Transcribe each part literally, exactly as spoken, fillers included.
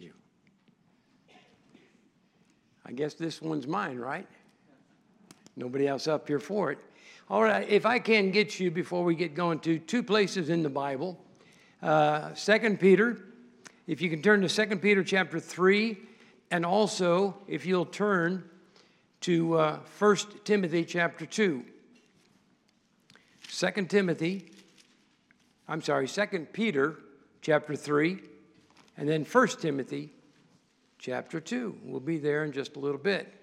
you. I guess this one's mine, right? Nobody else up here for it. All right, if I can get you, before we get going, to two places in the Bible. Uh, Second Peter, if you can turn to Second Peter chapter three, and also if you'll turn to uh, First Timothy chapter two. Second Timothy, I'm sorry, Second Peter chapter three, and then First Timothy chapter two. We'll be there in just a little bit.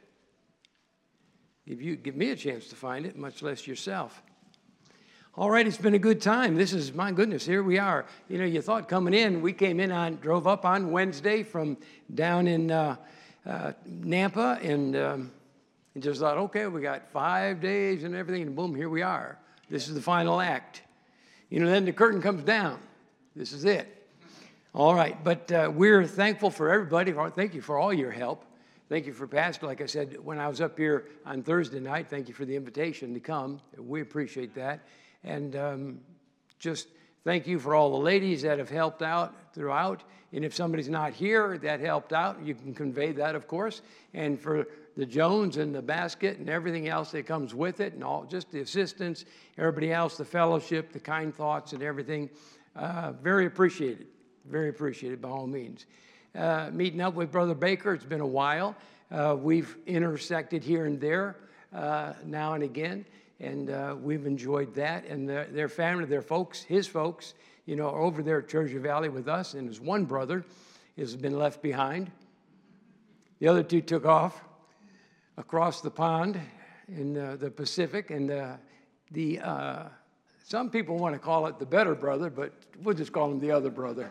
Give you, give me a chance to find it, much less yourself. All right, it's been a good time. This is, my goodness, here we are. You know, you thought coming in, we came in on, drove up on Wednesday from down in uh, uh, Nampa, and, um, and just thought, okay, we got five days and everything, and boom, here we are. This is the final act. You know, then the curtain comes down. This is it. All right, but uh, we're thankful for everybody. Thank you for all your help. Thank you for Pastor. Like I said, when I was up here on Thursday night, thank you for the invitation to come. We appreciate that. And um, just thank you for all the ladies that have helped out throughout. And if somebody's not here that helped out, you can convey that, of course. And for the Jones and the basket and everything else that comes with it, and all, just the assistance, everybody else, the fellowship, the kind thoughts and everything, uh, very appreciated. Very appreciated by all means. Uh, meeting up with Brother Baker, it's been a while. Uh, we've intersected here and there uh, now and again, and uh, we've enjoyed that. And the, their family, their folks, his folks, you know, are over there at Treasure Valley with us, and his one brother has been left behind. The other two took off across the pond in uh, the Pacific, and uh, the uh, some people want to call it the better brother, but we'll just call him the other brother.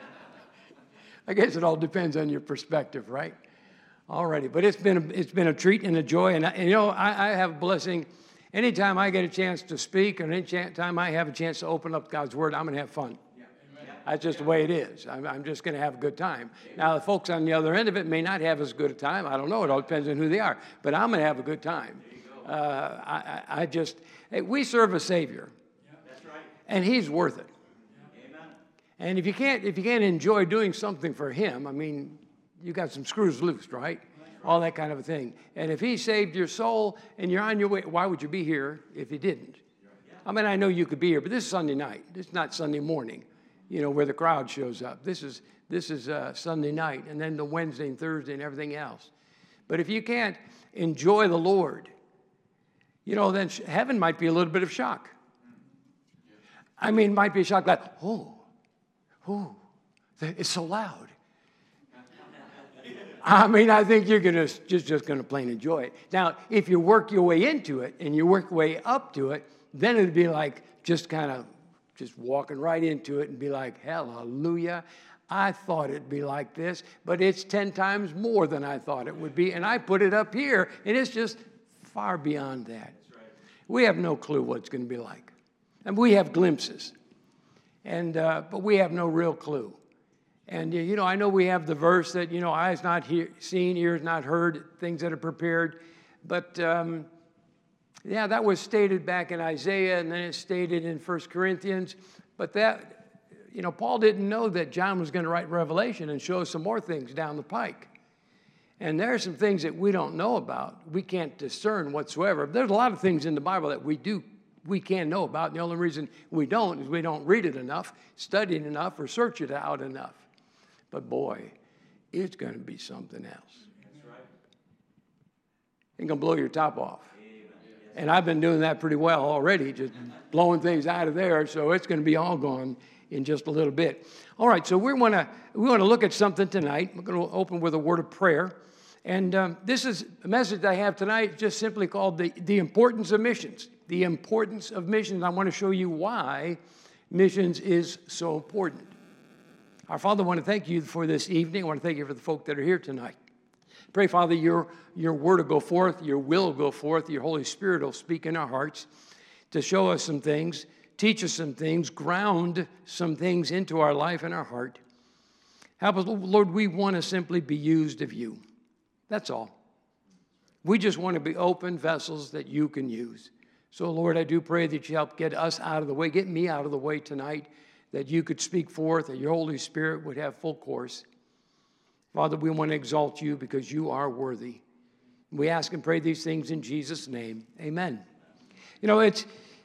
I guess it all depends on your perspective, right? All righty, but it's been a, it's been a treat and a joy, and, I, and you know I, I have a blessing. Anytime I get a chance to speak, or any time I have a chance to open up God's Word, I'm going to have fun. Yeah. That's just the way it is. I'm, I'm just going to have a good time. Now, the folks on the other end of it may not have as good a time. I don't know. It all depends on who they are. But I'm going to have a good time. Uh, I, I just hey, we serve a Savior, yeah, that's right, and He's worth it. And if you can't, if you can't enjoy doing something for Him, I mean, you got some screws loose, right? right? All that kind of a thing. And if He saved your soul and you're on your way, why would you be here if He didn't? Yeah. I mean, I know you could be here, but this is Sunday night. This is not Sunday morning, you know, where the crowd shows up. This is this is uh, Sunday night, and then the Wednesday and Thursday and everything else. But if you can't enjoy the Lord, you know, then heaven might be a little bit of shock. I mean, might be a shock like, oh. Oh, it's so loud. I mean, I think you're gonna just just gonna plain enjoy it. Now, if you work your way into it and you work your way up to it, then it'd be like just kind of just walking right into it and be like, hallelujah. I thought it'd be like this, but it's ten times more than I thought it would be, and I put it up here, and it's just far beyond that. That's right. We have no clue what it's going to be like, and we have glimpses. And uh, but we have no real clue. And, you know, I know we have the verse that, you know, eyes not hear, seen, ears not heard, things that are prepared. But, um, yeah, that was stated back in Isaiah, and then it's stated in First Corinthians. But that, you know, Paul didn't know that John was going to write Revelation and show us some more things down the pike. And there are some things that we don't know about. We can't discern whatsoever. There's a lot of things in the Bible that we do we can know about. And the only reason we don't is we don't read it enough, study it enough, or search it out enough. But boy, it's going to be something else. That's right. It's going to blow your top off. Amen. And I've been doing that pretty well already, just blowing things out of there. So it's going to be all gone in just a little bit. All right, so we want to we want to look at something tonight. We're going to open with a word of prayer. And um, this is a message I have tonight, just simply called the, the Importance of Missions. The importance of missions. I want to show you why missions is so important. Our Father, I want to thank you for this evening. I want to thank you for the folk that are here tonight. Pray, Father, your, your word will go forth, your will will go forth, your Holy Spirit will speak in our hearts to show us some things, teach us some things, ground some things into our life and our heart. Help us, Lord, we want to simply be used of you. That's all. We just want to be open vessels that you can use. So, Lord, I do pray that you help get us out of the way, get me out of the way tonight, that you could speak forth, that your Holy Spirit would have full course. Father, we want to exalt you because you are worthy. We ask and pray these things in Jesus' name. Amen. You know, it's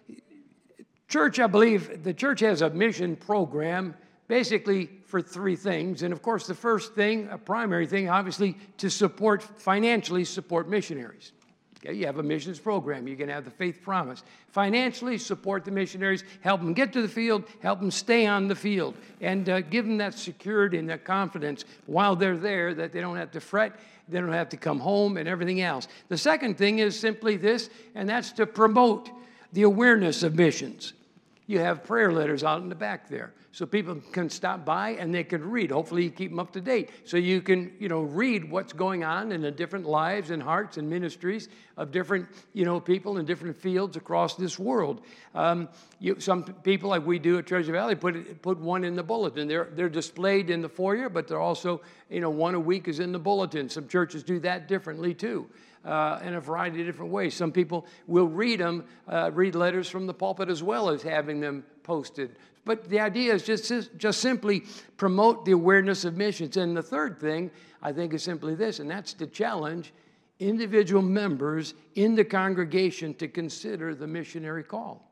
church, I believe, the church has a mission program basically for three things. And of course, the first thing, a primary thing, obviously, to support, financially support missionaries. Okay, you have a missions program. You're going to have the faith promise. Financially support the missionaries, help them get to the field, help them stay on the field, and uh, give them that security and that confidence while they're there that they don't have to fret, they don't have to come home and everything else. The second thing is simply this, and that's to promote the awareness of missions. You have prayer letters out in the back there, so people can stop by and they can read. Hopefully you keep them up to date, so you can, you know, read what's going on in the different lives and hearts and ministries of different, you know, people in different fields across this world. Um, you, some people, like we do at Treasure Valley, put it, put one in the bulletin. They're they're displayed in the foyer, but they're also, you know, one a week is in the bulletin. Some churches do that differently too. Uh, in a variety of different ways. Some people will read them, uh, read letters from the pulpit as well as having them posted. But the idea is just, just simply promote the awareness of missions. And the third thing, I think, is simply this, and that's to challenge individual members in the congregation to consider the missionary call.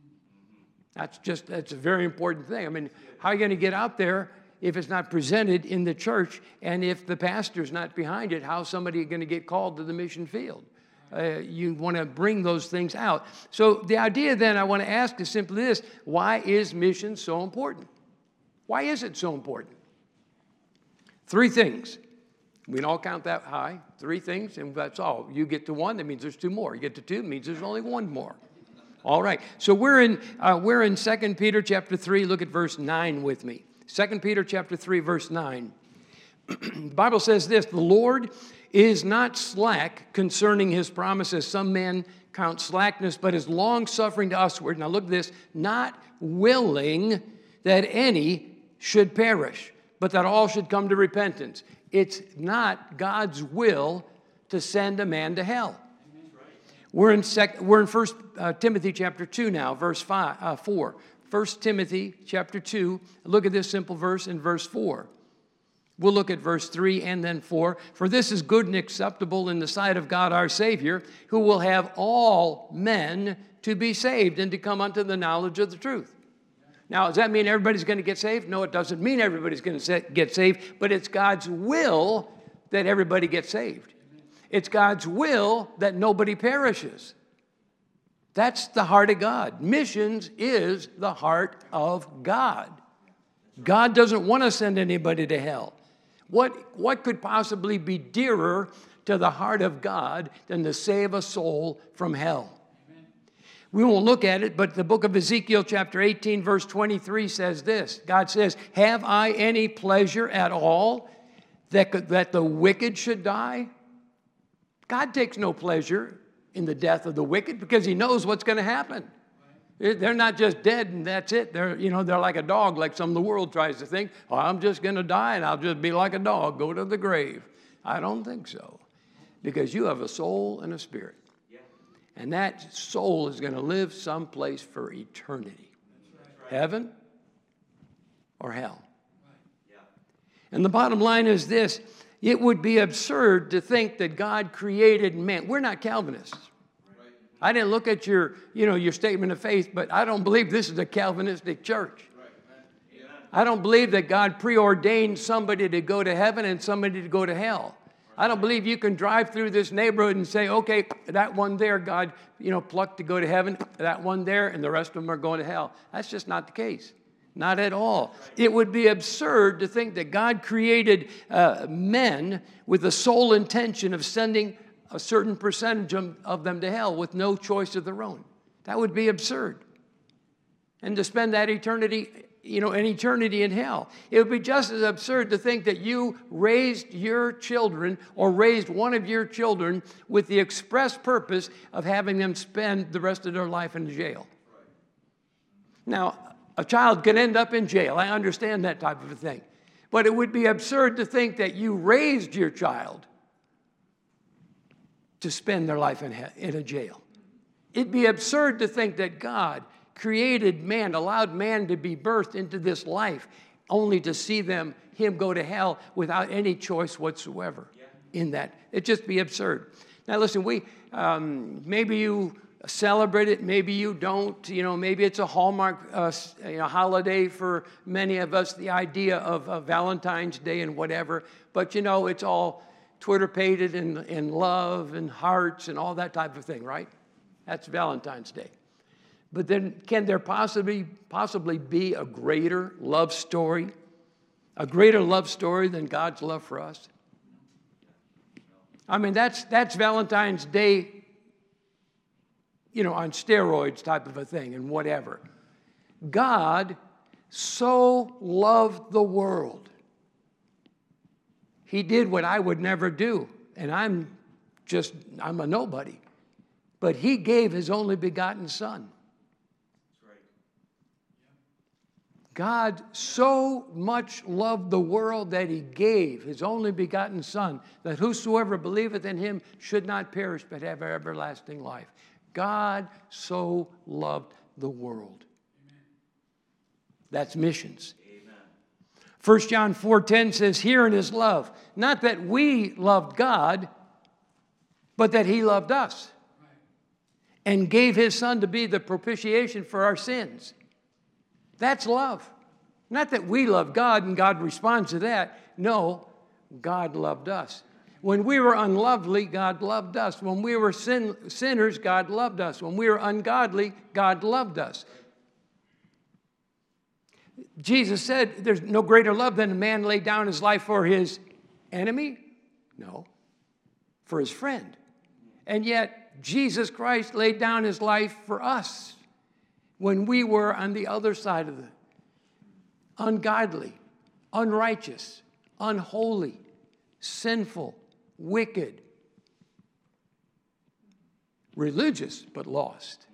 That's just, that's a very important thing. I mean, how are you going to get out there if it's not presented in the church, and if the pastor's not behind it? How's somebody going to get called to the mission field? Uh, you want to bring those things out. So the idea then I want to ask is simply this: why is mission so important? Why is it so important? Three things. We can all count that high. Three things, and that's all. You get to one, that means there's two more. You get to two, it means there's only one more. All right. So we're in uh, we're in Second Peter chapter three. Look at verse nine with me. Second Peter chapter three, verse nine. The Bible says this: the Lord is not slack concerning his promises. Some men count slackness, but is long-suffering to usward. Now look at this: not willing that any should perish, but that all should come to repentance. It's not God's will to send a man to hell. We're in sec- we're in First uh, Timothy chapter two now, verse five, uh, four. First Timothy chapter two, look at this simple verse in verse four. We'll look at verse three and then four. For this is good and acceptable in the sight of God our Savior, who will have all men to be saved and to come unto the knowledge of the truth. Now, does that mean everybody's going to get saved? No, it doesn't mean everybody's going to get saved, but it's God's will that everybody gets saved. It's God's will that nobody perishes. That's the heart of God. Missions is the heart of God. God doesn't want to send anybody to hell. What, what could possibly be dearer to the heart of God than to save a soul from hell? Amen. We won't look at it, but the book of Ezekiel chapter eighteen, verse twenty-three says this. God says, have I any pleasure at all that, that the wicked should die? God takes no pleasure in the death of the wicked because he knows what's going to happen. They're not just dead and that's it. They're, you know, they're like a dog, like some of the world tries to think. Oh, I'm just going to die and I'll just be like a dog, go to the grave. I don't think so, because you have a soul and a spirit. Yeah. And that soul is going to live someplace for eternity. Right. Heaven or hell. Right. Yeah. And the bottom line is this: it would be absurd to think that God created man. We're not Calvinists. I didn't look at your, you know, your statement of faith, but I don't believe this is a Calvinistic church. Right. I don't believe that God preordained somebody to go to heaven and somebody to go to hell. I don't believe you can drive through this neighborhood and say, okay, that one there, God, you know, plucked to go to heaven, that one there, and the rest of them are going to hell. That's just not the case. Not at all. It would be absurd to think that God created uh, men with the sole intention of sending a certain percentage of, of them to hell with no choice of their own. That would be absurd. And to spend that eternity, you know, an eternity in hell. It would be just as absurd to think that you raised your children or raised one of your children with the express purpose of having them spend the rest of their life in jail. Now, a child can end up in jail. I understand that type of a thing. But it would be absurd to think that you raised your child to spend their life in, in a jail. It'd be absurd to think that God created man, allowed man to be birthed into this life, only to see them him go to hell without any choice whatsoever in that. It'd just be absurd. Now, listen, we um, maybe you celebrate it, maybe you don't. You know, maybe it's a Hallmark uh, you know, holiday for many of us, the idea of, of Valentine's Day and whatever. But, you know, it's all Twitter-pated in, in love and hearts and all that type of thing, right? That's Valentine's Day. But then can there possibly, possibly be a greater love story, a greater love story than God's love for us? I mean, that's, that's Valentine's Day, you know, on steroids type of a thing and whatever. God so loved the world. He did what I would never do, and I'm just, I'm a nobody. But he gave his only begotten son. God so much loved the world that he gave his only begotten son, that whosoever believeth in him should not perish but have everlasting life. God so loved the world. Amen. That's missions. Amen. First John four ten says, herein is love, not that we loved God, but that he loved us and gave his son to be the propitiation for our sins. That's love. Not that we love God and God responds to that. No, God loved us. When we were unlovely, God loved us. When we were sin, sinners, God loved us. When we were ungodly, God loved us. Jesus said there's no greater love than a man lay down his life for his enemy. No, for his friend. And yet, Jesus Christ laid down his life for us when we were on the other side of the ungodly, unrighteous, unholy, sinful, wicked, religious, but lost.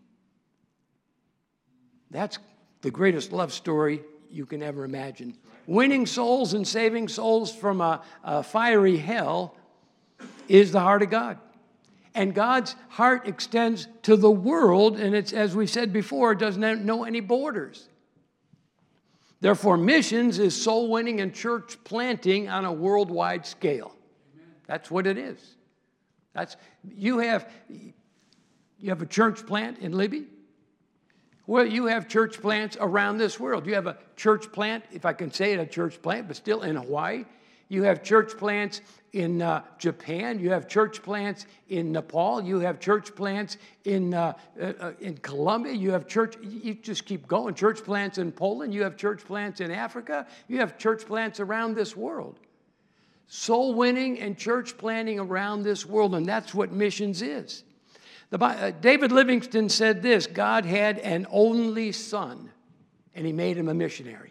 That's the greatest love story you can ever imagine. Winning souls and saving souls from a, a fiery hell is the heart of God. And God's heart extends to the world, and it's, as we said before, it doesn't know any borders. Therefore, missions is soul winning and church planting on a worldwide scale. Amen. That's what it is. That's you have you have a church plant in Libya. Well, you have church plants around this world. You have a church plant, if I can say it, a church plant, but still in Hawaii. You have church plants in uh, Japan. You have church plants in Nepal. You have church plants in uh, uh, in Colombia. You have church. You just keep going. Church plants in Poland. You have church plants in Africa. You have church plants around this world. Soul winning and church planting around this world, and that's what missions is. The, uh, David Livingstone said this: God had an only son, and he made him a missionary.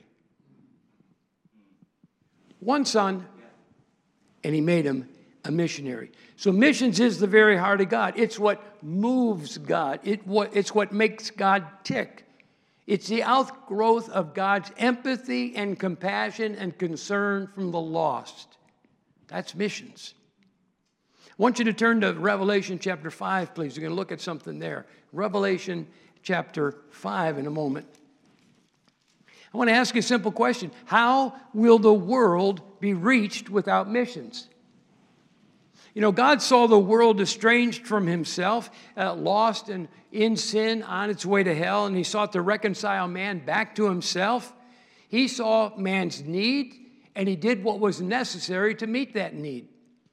One son, and he made him a missionary. So missions is the very heart of God. It's what moves God. It what, it's what makes God tick. It's the outgrowth of God's empathy and compassion and concern from the lost. That's missions. I want you to turn to Revelation chapter five, please. We're going to look at something there. Revelation chapter five in a moment. I want to ask you a simple question. How will the world be reached without missions? You know, God saw the world estranged from himself, uh, lost and in sin, on its way to hell, and he sought to reconcile man back to himself. He saw man's need, and he did what was necessary to meet that need.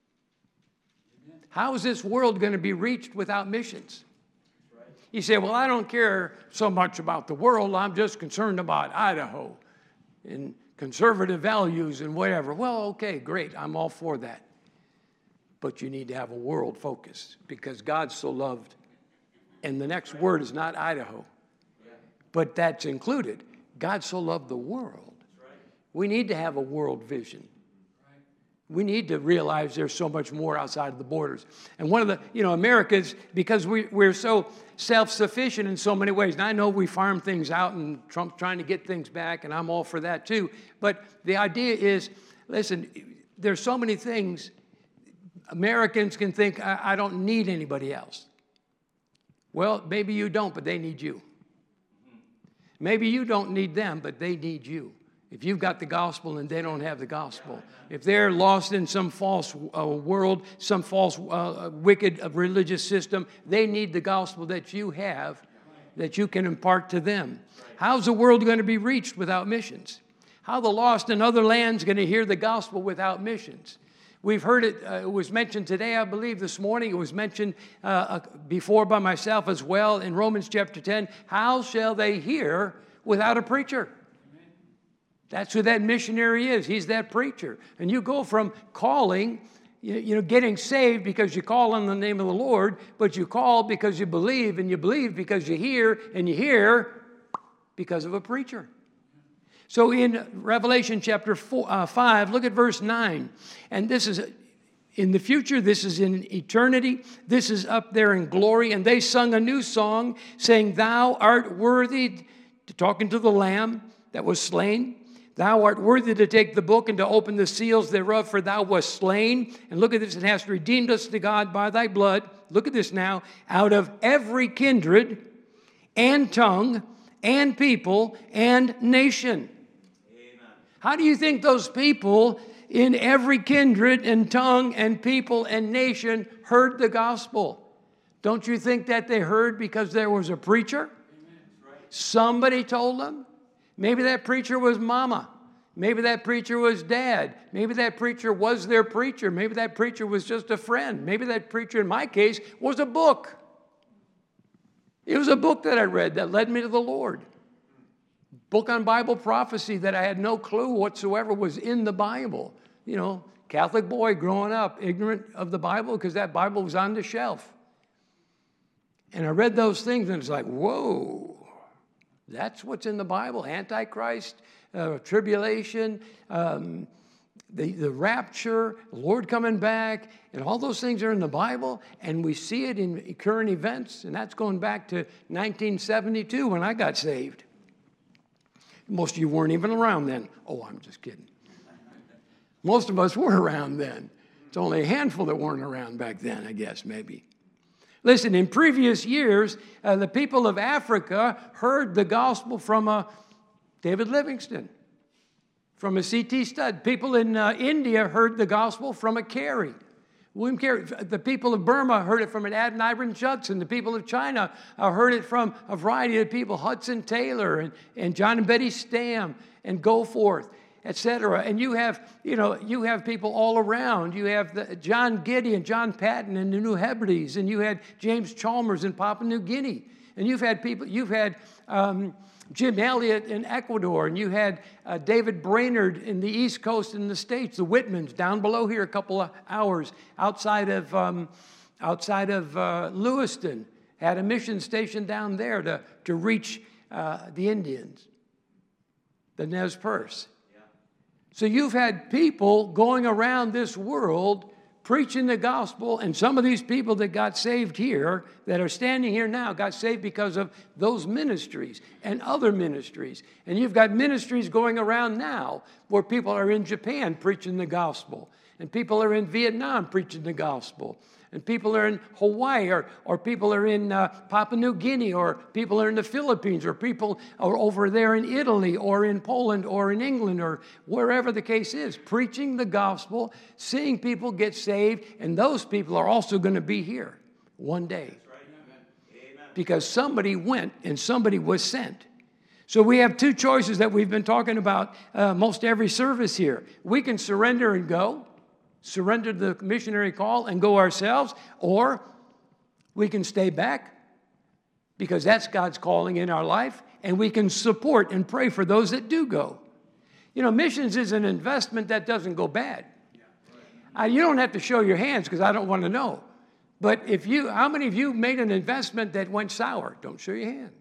How is this world going to be reached without missions? You say, well, I don't care so much about the world. I'm just concerned about Idaho and conservative values and whatever. Well, okay, great. I'm all for that. But you need to have a world focus because God so loved, and the next word is not Idaho, but that's included. God so loved the world. We need to have a world vision. We need to realize there's so much more outside of the borders. And one of the, you know, America's, because we, we're so self-sufficient in so many ways. And I know we farm things out and Trump's trying to get things back, and I'm all for that too. But the idea is, listen, there's so many things. Americans can think, I, I don't need anybody else. Well, maybe you don't, but they need you. Maybe you don't need them, but they need you. If you've got the gospel and they don't have the gospel, if they're lost in some false uh, world, some false uh, wicked uh, religious system, they need the gospel that you have, that you can impart to them. How's the world going to be reached without missions? How the lost in other lands going to hear the gospel without missions? We've heard it, uh, it was mentioned today, I believe, this morning. It was mentioned uh, uh, before by myself as well in Romans chapter ten. How shall they hear without a preacher? That's who that missionary is. He's that preacher. And you go from calling, you, you know, getting saved because you call on the name of the Lord, but you call because you believe, and you believe because you hear, and you hear because of a preacher. So in Revelation chapter four, uh, five, look at verse nine. And this is in the future, this is in eternity, this is up there in glory. And they sung a new song, saying, Thou art worthy, talking to the Lamb that was slain. Thou art worthy to take the book and to open the seals thereof, for thou wast slain. And look at this, it has redeemed us to God by thy blood. Look at this now. Out of every kindred and tongue and people and nation. Amen. How do you think those people in every kindred and tongue and people and nation heard the gospel? Don't you think that they heard because there was a preacher? Right. Somebody told them? Maybe that preacher was mama. Maybe that preacher was dad. Maybe that preacher was their preacher. Maybe that preacher was just a friend. Maybe that preacher, in my case, was a book. It was a book that I read that led me to the Lord. Book on Bible prophecy that I had no clue whatsoever was in the Bible. You know, Catholic boy growing up, ignorant of the Bible because that Bible was on the shelf. And I read those things and it's like, whoa. That's what's in the Bible. Antichrist, uh, tribulation, um, the, the rapture, the Lord coming back, and all those things are in the Bible, and we see it in current events, and that's going back to nineteen seventy-two when I got saved. Most of you weren't even around then. Oh, I'm just kidding. Most of us were around then. It's only a handful that weren't around back then, I guess, maybe. Listen, in previous years, uh, the people of Africa heard the gospel from a David Livingstone, from a C T Studd. People in uh, India heard the gospel from a Carey. William Carey. The people of Burma heard it from an Adoniram Judson. The people of China uh, heard it from a variety of people, Hudson Taylor and, and John and Betty Stam and Goforth, et cetera. And you have, you know, you have people all around. You have the, John Gideon, John Patton in the New Hebrides, and you had James Chalmers in Papua New Guinea. And you've had people, you've had um, Jim Elliot in Ecuador, and you had uh, David Brainerd in the East Coast in the States, the Whitmans down below here a couple of hours outside of, um, outside of uh, Lewiston, had a mission station down there to, to reach uh, the Indians, the Nez Perce. So you've had people going around this world preaching the gospel, and some of these people that got saved here, that are standing here now, got saved because of those ministries and other ministries. And you've got ministries going around now where people are in Japan preaching the gospel, and people are in Vietnam preaching the gospel, and people are in Hawaii, or, or people are in uh, Papua New Guinea, or people are in the Philippines, or people are over there in Italy, or in Poland, or in England, or wherever the case is, preaching the gospel, seeing people get saved, and those people are also going to be here one day. That's right. Amen. Because somebody went and somebody was sent. So we have two choices that we've been talking about uh, most every service here. We can surrender and go. Surrender the missionary call and go ourselves, or we can stay back because that's God's calling in our life, and we can support and pray for those that do go. You know, missions is an investment that doesn't go bad. Uh, you don't have to show your hands because I don't want to know. But if you, how many of you made an investment that went sour? Don't show your hands.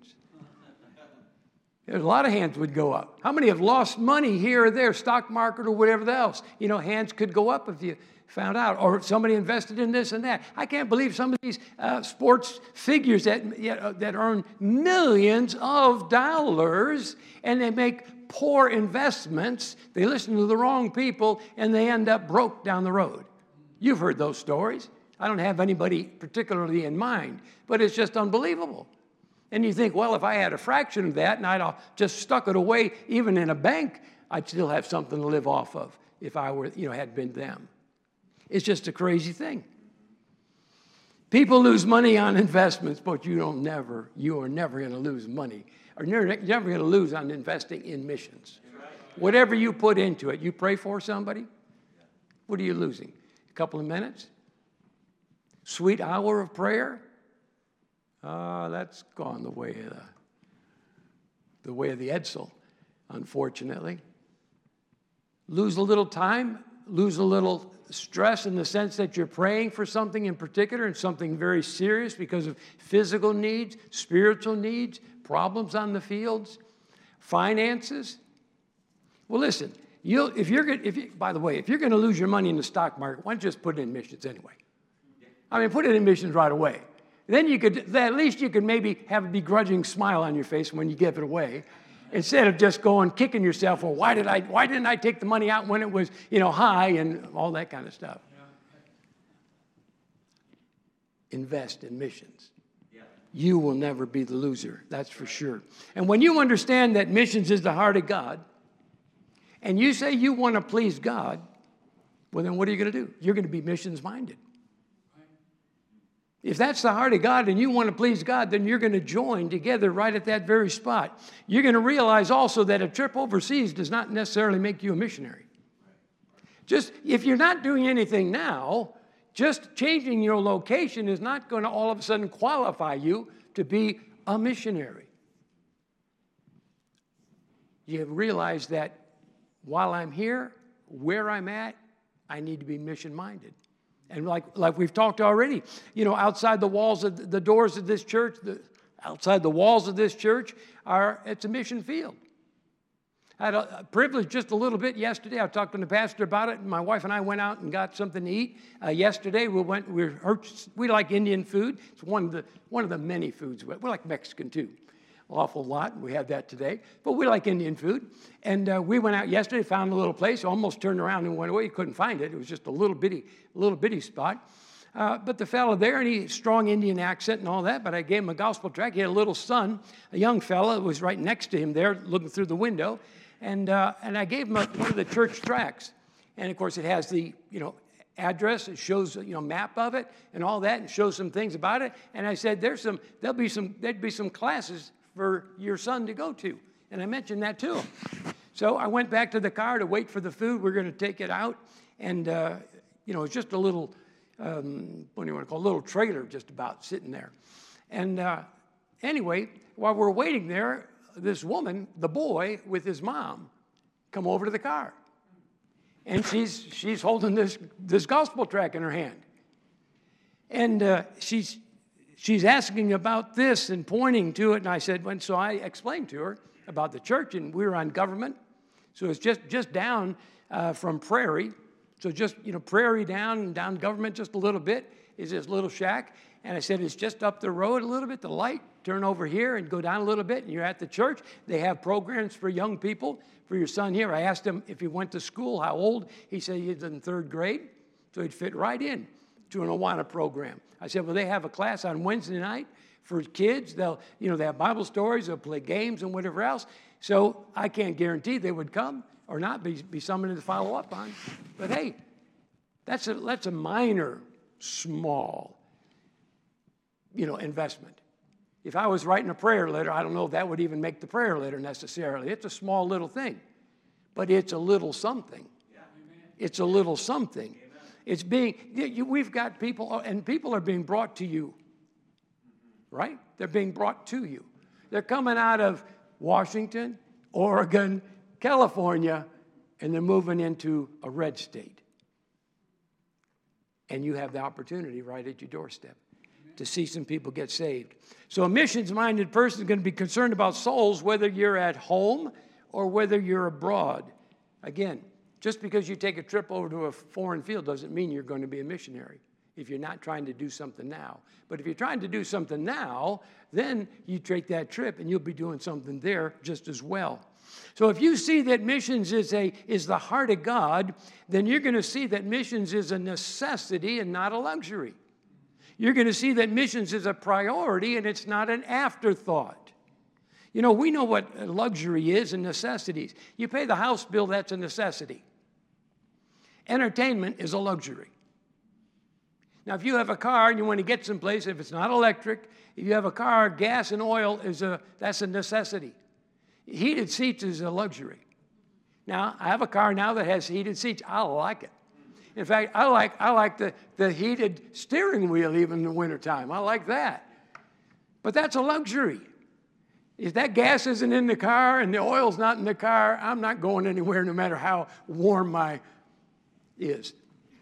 There's a lot of hands would go up. How many have lost money here or there, stock market or whatever else? You know, hands could go up if you found out. Or somebody invested in this and that. I can't believe some of these uh, sports figures that, you know, that earn millions of dollars and they make poor investments. They listen to the wrong people and they end up broke down the road. You've heard those stories. I don't have anybody particularly in mind, but it's just unbelievable. And you think, well, if I had a fraction of that and I'd just stuck it away even in a bank, I'd still have something to live off of if I were, you know, had been them. It's just a crazy thing. People lose money on investments, but you don't never, you are never going to lose money. Or you're never going to lose on investing in missions. Whatever you put into it, you pray for somebody, what are you losing? A couple of minutes? Sweet hour of prayer? Ah, uh, that's gone the way of the, the way of the Edsel, unfortunately. Lose a little time, lose a little stress in the sense that you're praying for something in particular and something very serious because of physical needs, spiritual needs, problems on the fields, finances. Well, listen, you'll, if you're going, if you, by the way, if you're going to lose your money in the stock market, why don't you just put it in missions anyway? I mean, put it in missions right away. Then you could, at least you could maybe have a begrudging smile on your face when you give it away, instead of just going kicking yourself. Well, why did I? Why didn't I take the money out when it was, you know, high and all that kind of stuff? Yeah. Invest in missions. Yeah. You will never be the loser. That's for sure. And when you understand that missions is the heart of God, and you say you want to please God, well, then what are you going to do? You're going to be missions minded. If that's the heart of God and you want to please God, then you're going to join together right at that very spot. You're going to realize also that a trip overseas does not necessarily make you a missionary. Just if you're not doing anything now, just changing your location is not going to all of a sudden qualify you to be a missionary. You realize that while I'm here, where I'm at, I need to be mission-minded. And like, like we've talked already, you know, outside the walls of the, the doors of this church, the, outside the walls of this church, are it's a mission field. I had a, a privilege just a little bit yesterday. I talked to the pastor about it, and my wife and I went out and got something to eat. Uh, yesterday, we went. We we like Indian food. It's one of the one of the many foods. We like Mexican too. Awful lot. We had that today. But we like Indian food. And uh, we went out yesterday, found a little place, almost turned around and went away. You couldn't find it. It was just a little bitty, little bitty spot. Uh, but the fellow there, and he strong Indian accent and all that, but I gave him a gospel tract. He had a little son, a young fellow who was right next to him there looking through the window. And uh, and I gave him a, one of the church tracts. And, of course, it has the, you know, address. It shows, you know, map of it and all that and shows some things about it. And I said, there's some, there'll be some, there'd be some classes for your son to go to. And I mentioned that to him. So I went back to the car to wait for the food. We're going to take it out. And, uh, you know, it's just a little, um, what do you want to call it, a little trailer just about sitting there. And uh, anyway, while we're waiting there, this woman, the boy with his mom, come over to the car. And she's, she's holding this, this gospel tract in her hand. And uh, she's... She's asking about this and pointing to it, and I said, when, so I explained to her about the church, and we were on government. So it's just, just down uh, from Prairie. So just, you know, Prairie down and down government just a little bit is this little shack. And I said, it's just up the road a little bit, the light, turn over here and go down a little bit, and you're at the church. They have programs for young people, for your son here. I asked him if he went to school, how old. He said he was in third grade, so he'd fit right in to an Awana program. I said, well, they have a class on Wednesday night for kids. They'll, you know, they have Bible stories, they'll play games and whatever else. So I can't guarantee they would come or not, be, be somebody to follow up on. But hey, that's a, that's a minor, small, you know, investment. If I was writing a prayer letter, I don't know if that would even make the prayer letter necessarily. It's a small little thing, but it's a little something. Yeah. It's a little something. It's being, you, we've got people, and people are being brought to you, right? They're being brought to you. They're coming out of Washington, Oregon, California, and they're moving into a red state. And you have the opportunity right at your doorstep to see some people get saved. So a missions-minded person is going to be concerned about souls, whether you're at home or whether you're abroad. Again, just because you take a trip over to a foreign field doesn't mean you're going to be a missionary if you're not trying to do something now. But if you're trying to do something now, then you take that trip and you'll be doing something there just as well. So if you see that missions is, a, is the heart of God, then you're going to see that missions is a necessity and not a luxury. You're going to see that missions is a priority and it's not an afterthought. You know, we know what luxury is and necessities. You pay the house bill, that's a necessity. Entertainment is a luxury. Now, if you have a car and you want to get someplace, if it's not electric, if you have a car, gas and oil, is a, that's a necessity. Heated seats is a luxury. Now, I have a car now that has heated seats. I like it. In fact, I like, I like the, the heated steering wheel even in the wintertime. I like that. But that's a luxury. If that gas isn't in the car and the oil's not in the car, I'm not going anywhere no matter how warm my is.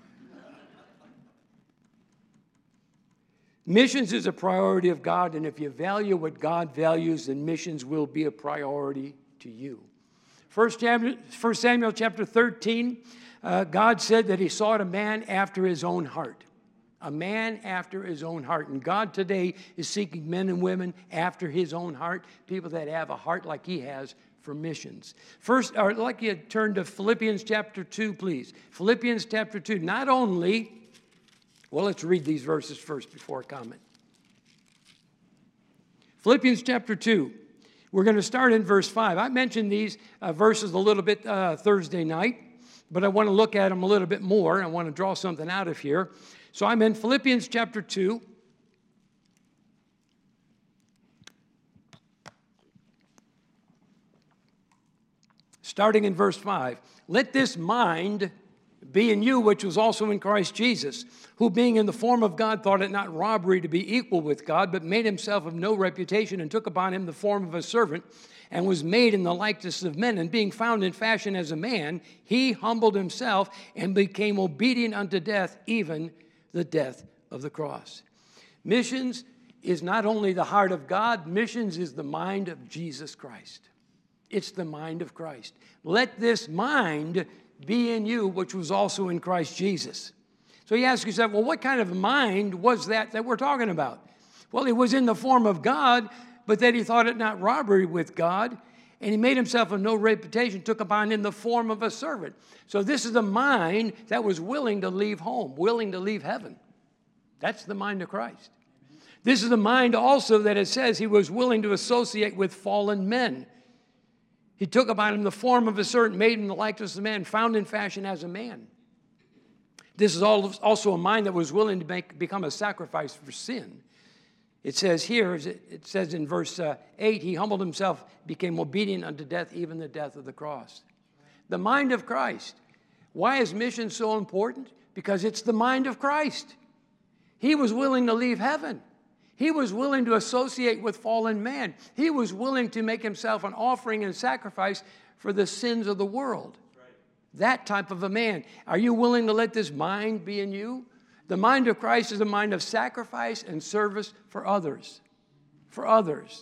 Missions is a priority of God, and if you value what God values, then missions will be a priority to you. First Samuel chapter thirteen, uh, God said that he sought a man after his own heart. A man after his own heart. And God today is seeking men and women after his own heart, people that have a heart like he has for missions. First, I'd like you to turn to Philippians chapter two, please. Philippians chapter two. Not only, well, let's read these verses first before I comment. Philippians chapter two. We're going to start in verse five. I mentioned these uh, verses a little bit uh, Thursday night, but I want to look at them a little bit more. I want to draw something out of here. So I'm in Philippians chapter two. Starting in verse five. Let this mind be in you, which was also in Christ Jesus, who being in the form of God thought it not robbery to be equal with God, but made himself of no reputation, and took upon him the form of a servant, and was made in the likeness of men. And being found in fashion as a man, he humbled himself and became obedient unto death, even the death of the cross. Missions is not only the heart of God, missions is the mind of Jesus Christ. It's the mind of Christ. Let this mind be in you, which was also in Christ Jesus. So you ask yourself, well, what kind of mind was that that we're talking about? Well, he was in the form of God, but then he thought it not robbery with God, and he made himself of no reputation, took upon him the form of a servant. So this is the mind that was willing to leave home, willing to leave heaven. That's the mind of Christ. This is the mind also that it says he was willing to associate with fallen men. He took upon him the form of a servant, made in the likeness of man, found in fashion as a man. This is also a mind that was willing to make, become a sacrifice for sin. It says here, it says in verse eight, he humbled himself, became obedient unto death, even the death of the cross. The mind of Christ. Why is mission so important? Because it's the mind of Christ. He was willing to leave heaven. He was willing to associate with fallen man. He was willing to make himself an offering and sacrifice for the sins of the world. Right. That type of a man. Are you willing to let this mind be in you? The mind of Christ is a mind of sacrifice and service for others. For others.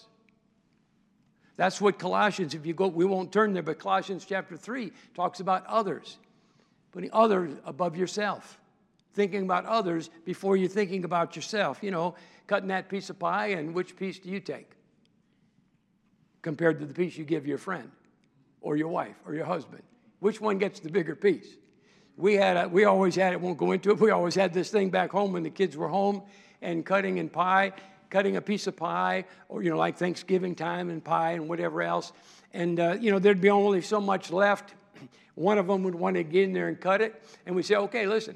That's what Colossians, if you go, we won't turn there, but Colossians chapter three talks about others. Putting others above yourself. Thinking about others before you're thinking about yourself. You know, cutting that piece of pie, and which piece do you take? Compared to the piece you give your friend, or your wife, or your husband. Which one gets the bigger piece? We had, a, we always had it, won't go into it, we always had this thing back home when the kids were home, and cutting in pie, cutting a piece of pie, or, you know, like Thanksgiving time and pie and whatever else. And, uh, you know, there'd be only so much left. One of them would want to get in there and cut it. And we'd say, okay, listen.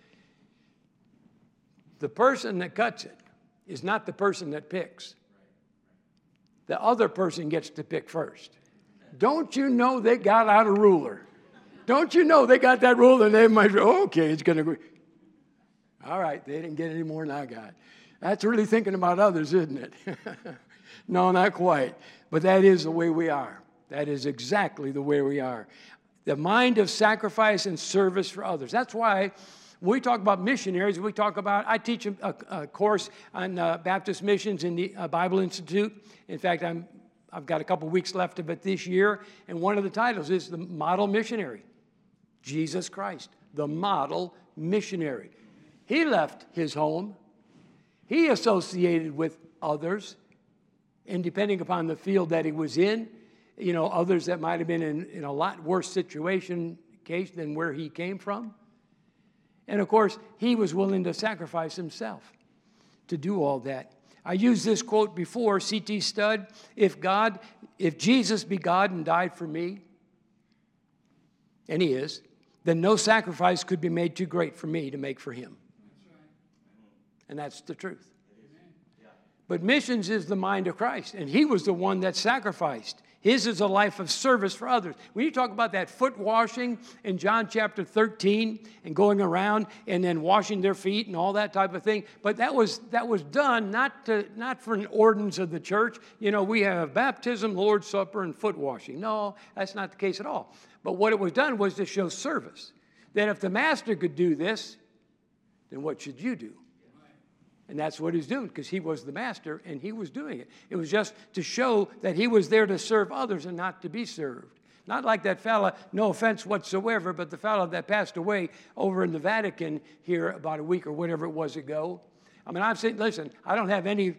The person that cuts it is not the person that picks. The other person gets to pick first. Don't you know they got out a ruler? Don't you know they got that ruler and they might say, oh, okay, it's going to go. All right, they didn't get any more than I got. That's really thinking about others, isn't it? No, not quite. But that is the way we are. That is exactly the way we are. The mind of sacrifice and service for others. That's why when we talk about missionaries, we talk about, I teach a, a, a course on uh, Baptist missions in the uh, Bible Institute. In fact, I'm, I've got a couple weeks left of it this year, and one of the titles is The Model Missionary. Jesus Christ, the model missionary. He left his home. He associated with others, and depending upon the field that he was in, you know, others that might have been in, in a lot worse situation case than where he came from. And of course, he was willing to sacrifice himself to do all that. I used this quote before, C T Studd, if God, if Jesus be God and died for me, and he is, then no sacrifice could be made too great for me to make for him. That's right. And that's the truth. Yeah. But missions is the mind of Christ, and he was the one that sacrificed. His is a life of service for others. When you talk about that foot washing in John chapter thirteen and going around and then washing their feet and all that type of thing, but that was that was done not to not for an ordinance of the church. You know, we have baptism, Lord's Supper, and foot washing. No, that's not the case at all. But what it was done was to show service. That if the master could do this, then what should you do? And that's what he's doing, because he was the master and he was doing it. It was just to show that he was there to serve others and not to be served. Not like that fella, no offense whatsoever, but the fella that passed away over in the Vatican here about a week or whatever it was ago. I mean, I'm saying, listen, I don't have any...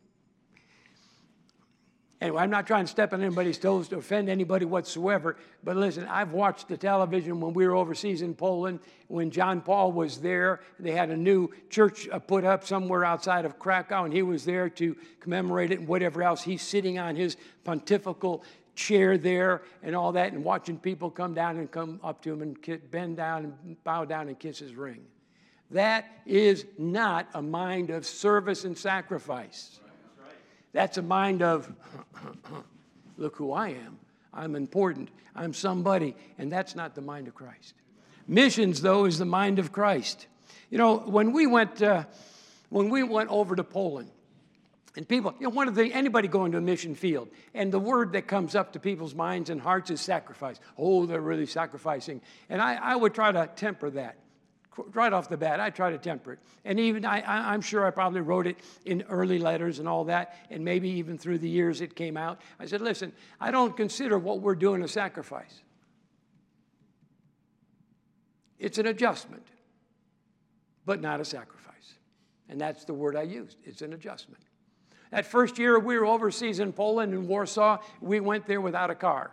Anyway, I'm not trying to step on anybody's toes to offend anybody whatsoever, but listen, I've watched the television when we were overseas in Poland, when John Paul was there. They had a new church put up somewhere outside of Krakow, and he was there to commemorate it and whatever else. He's sitting on his pontifical chair there and all that, and watching people come down and come up to him and bend down and bow down and kiss his ring. That is not a mind of service and sacrifice. That's a mind of, look who I am. I'm important. I'm somebody. And that's not the mind of Christ. Missions, though, is the mind of Christ. You know, when we went, uh, when we went over to Poland, and people, you know, one of the, anybody going to a mission field, and the word that comes up to people's minds and hearts is sacrifice. Oh, they're really sacrificing. And I, I would try to temper that. Right off the bat, I try to temper it. And even, I, I, I'm sure I probably wrote it in early letters and all that, and maybe even through the years it came out. I said, listen, I don't consider what we're doing a sacrifice. It's an adjustment, but not a sacrifice. And that's the word I used. It's an adjustment. That first year we were overseas in Poland, in Warsaw, we went there without a car.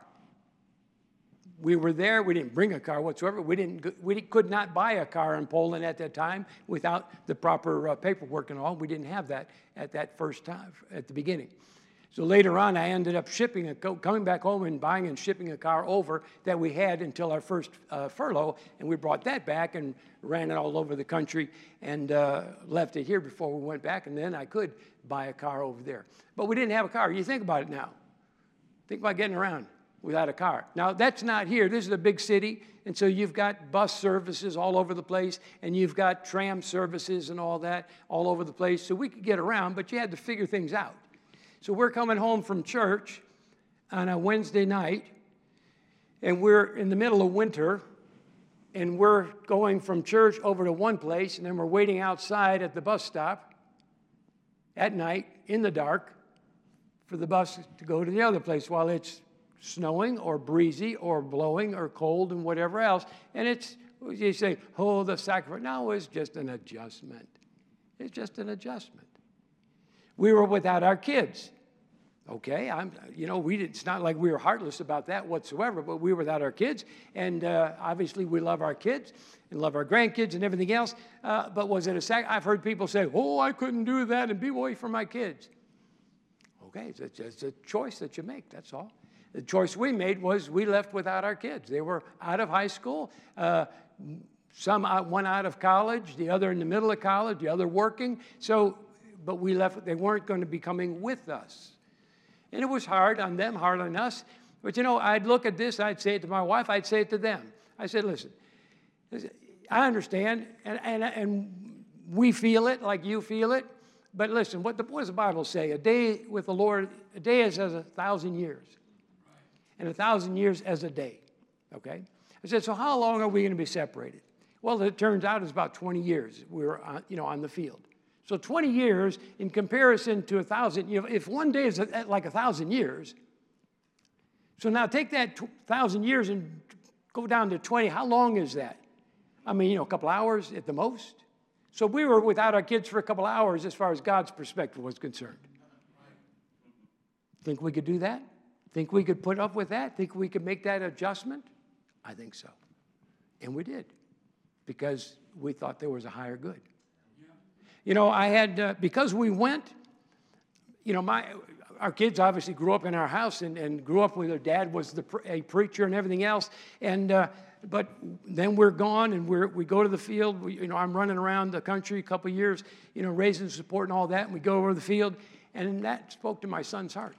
We were there. We didn't bring a car whatsoever. We didn't. We could not buy a car in Poland at that time without the proper uh, paperwork and all. We didn't have that at that first time, at the beginning. So later on, I ended up shipping a coming back home and buying and shipping a car over that we had until our first uh, furlough, and we brought that back and ran it all over the country and uh, left it here before we went back, and then I could buy a car over there. But we didn't have a car. You think about it now. Think about getting around without a car. Now, that's not here. This is a big city, and so you've got bus services all over the place, and you've got tram services and all that all over the place, so we could get around, but you had to figure things out. So we're coming home from church on a Wednesday night, and we're in the middle of winter, and we're going from church over to one place, and then we're waiting outside at the bus stop at night in the dark for the bus to go to the other place while it's snowing or breezy or blowing or cold and whatever else. And it's, you say, oh, the sacrifice. No, it's just an adjustment. It's just an adjustment. We were without our kids. Okay, I'm, you know, we did, it's not like we were heartless about that whatsoever, but we were without our kids. And uh, obviously we love our kids and love our grandkids and everything else. Uh, but was it a sac? I've heard people say, oh, I couldn't do that and be away from my kids. Okay, it's a, it's a choice that you make, that's all. The choice we made was we left without our kids. They were out of high school, uh, some out, one out of college, the other in the middle of college, the other working. So, but we left, they weren't going to be coming with us. And it was hard on them, hard on us. But, you know, I'd look at this, I'd say it to my wife, I'd say it to them. I said, listen, I understand, and, and, and we feel it like you feel it. But listen, what, the, what does the Bible say? A day with the Lord, a day is as a thousand years. And a thousand years as a day, okay? I said, so how long are we going to be separated? Well, it turns out it's about twenty years we were on, you know, on the field. So twenty years in comparison to a thousand, you know, if one day is a, like a thousand years, so now take that t- thousand years and go down to twenty, how long is that? I mean, you know, a couple hours at the most. So we were without our kids for a couple hours as far as God's perspective was concerned. Think we could do that? Think we could put up with that? Think we could make that adjustment? I think so. And we did, because we thought there was a higher good. Yeah. You know, I had, uh, because we went, you know, my our kids obviously grew up in our house and, and grew up with their dad was the, a preacher and everything else. And uh, but then we're gone and we're, we go to the field. We, you know, I'm running around the country a couple of years, you know, raising support and all that. And we go over to the field, and that spoke to my son's heart.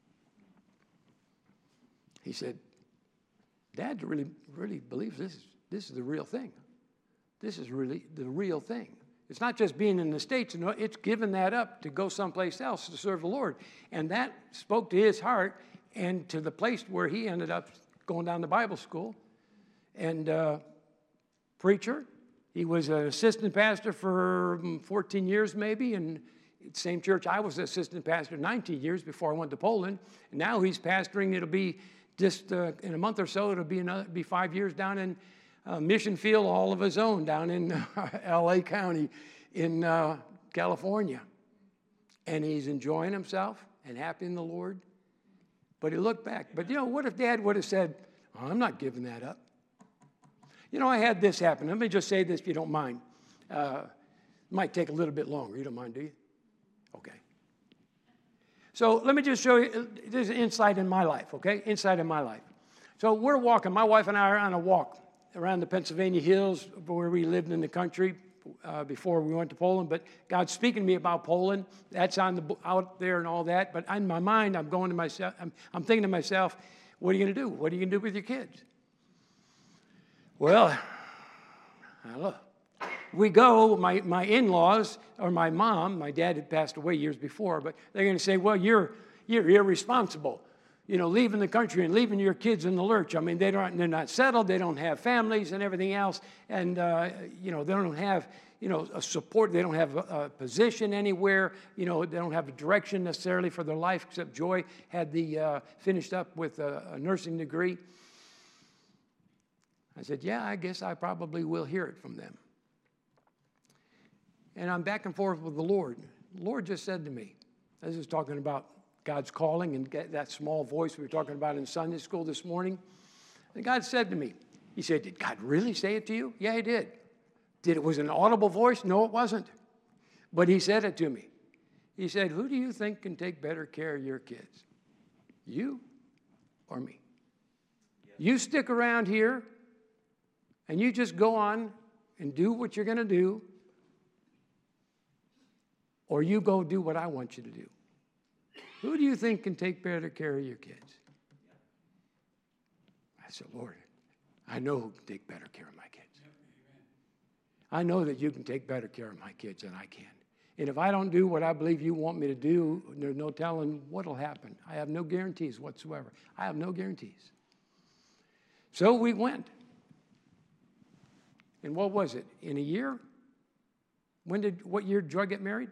He said, Dad really, really believes this is, this is the real thing. This is really the real thing. It's not just being in the States, no, it's giving that up to go someplace else to serve the Lord. And that spoke to his heart and to the place where he ended up going down to Bible school. And uh, preacher, he was an assistant pastor for fourteen years maybe, and same church I was assistant pastor nineteen years before I went to Poland. And now he's pastoring, it'll be just uh, in a month or so, it'll be, another, be five years down in Uh, mission field all of his own down in uh, L A County in uh, California. And he's enjoying himself and happy in the Lord. But he looked back. But, you know, what if Dad would have said, oh, I'm not giving that up. You know, I had this happen. Let me just say this if you don't mind. Uh, it might take a little bit longer. You don't mind, do you? Okay. So let me just show you. There's an insight in my life, okay? Insight in my life. So we're walking. My wife and I are on a walk around the Pennsylvania hills where we lived in the country uh, before we went to Poland. But God's speaking to me about Poland. That's on the out there and all that. But in my mind, I'm going to myself. I'm, I'm thinking to myself, what are you going to do? What are you going to do with your kids? Well, I don't know. We go. My my in-laws or my mom. My dad had passed away years before, but they're going to say, well, you're you're irresponsible. You know, leaving the country and leaving your kids in the lurch. I mean, they don't, they're not settled. They don't have families and everything else. And, uh, you know, they don't have, you know, a support. They don't have a, a position anywhere. You know, they don't have a direction necessarily for their life, except Joy had the, uh, finished up with a, a nursing degree. I said, yeah, I guess I probably will hear it from them. And I'm back and forth with the Lord. The Lord just said to me, this is talking about God's calling and that small voice we were talking about in Sunday school this morning. And God said to me, he said, did God really say it to you? Yeah, he did. Did it was an audible voice? No, it wasn't. But he said it to me. He said, who do you think can take better care of your kids? You or me? Yes. You stick around here and you just go on and do what you're going to do, or you go do what I want you to do. Who do you think can take better care of your kids? I said, Lord, I know who can take better care of my kids. I know that you can take better care of my kids than I can. And if I don't do what I believe you want me to do, there's no telling what will happen. I have no guarantees whatsoever. I have no guarantees. So we went. And what was it? In a year? When did, what year did Joy get married?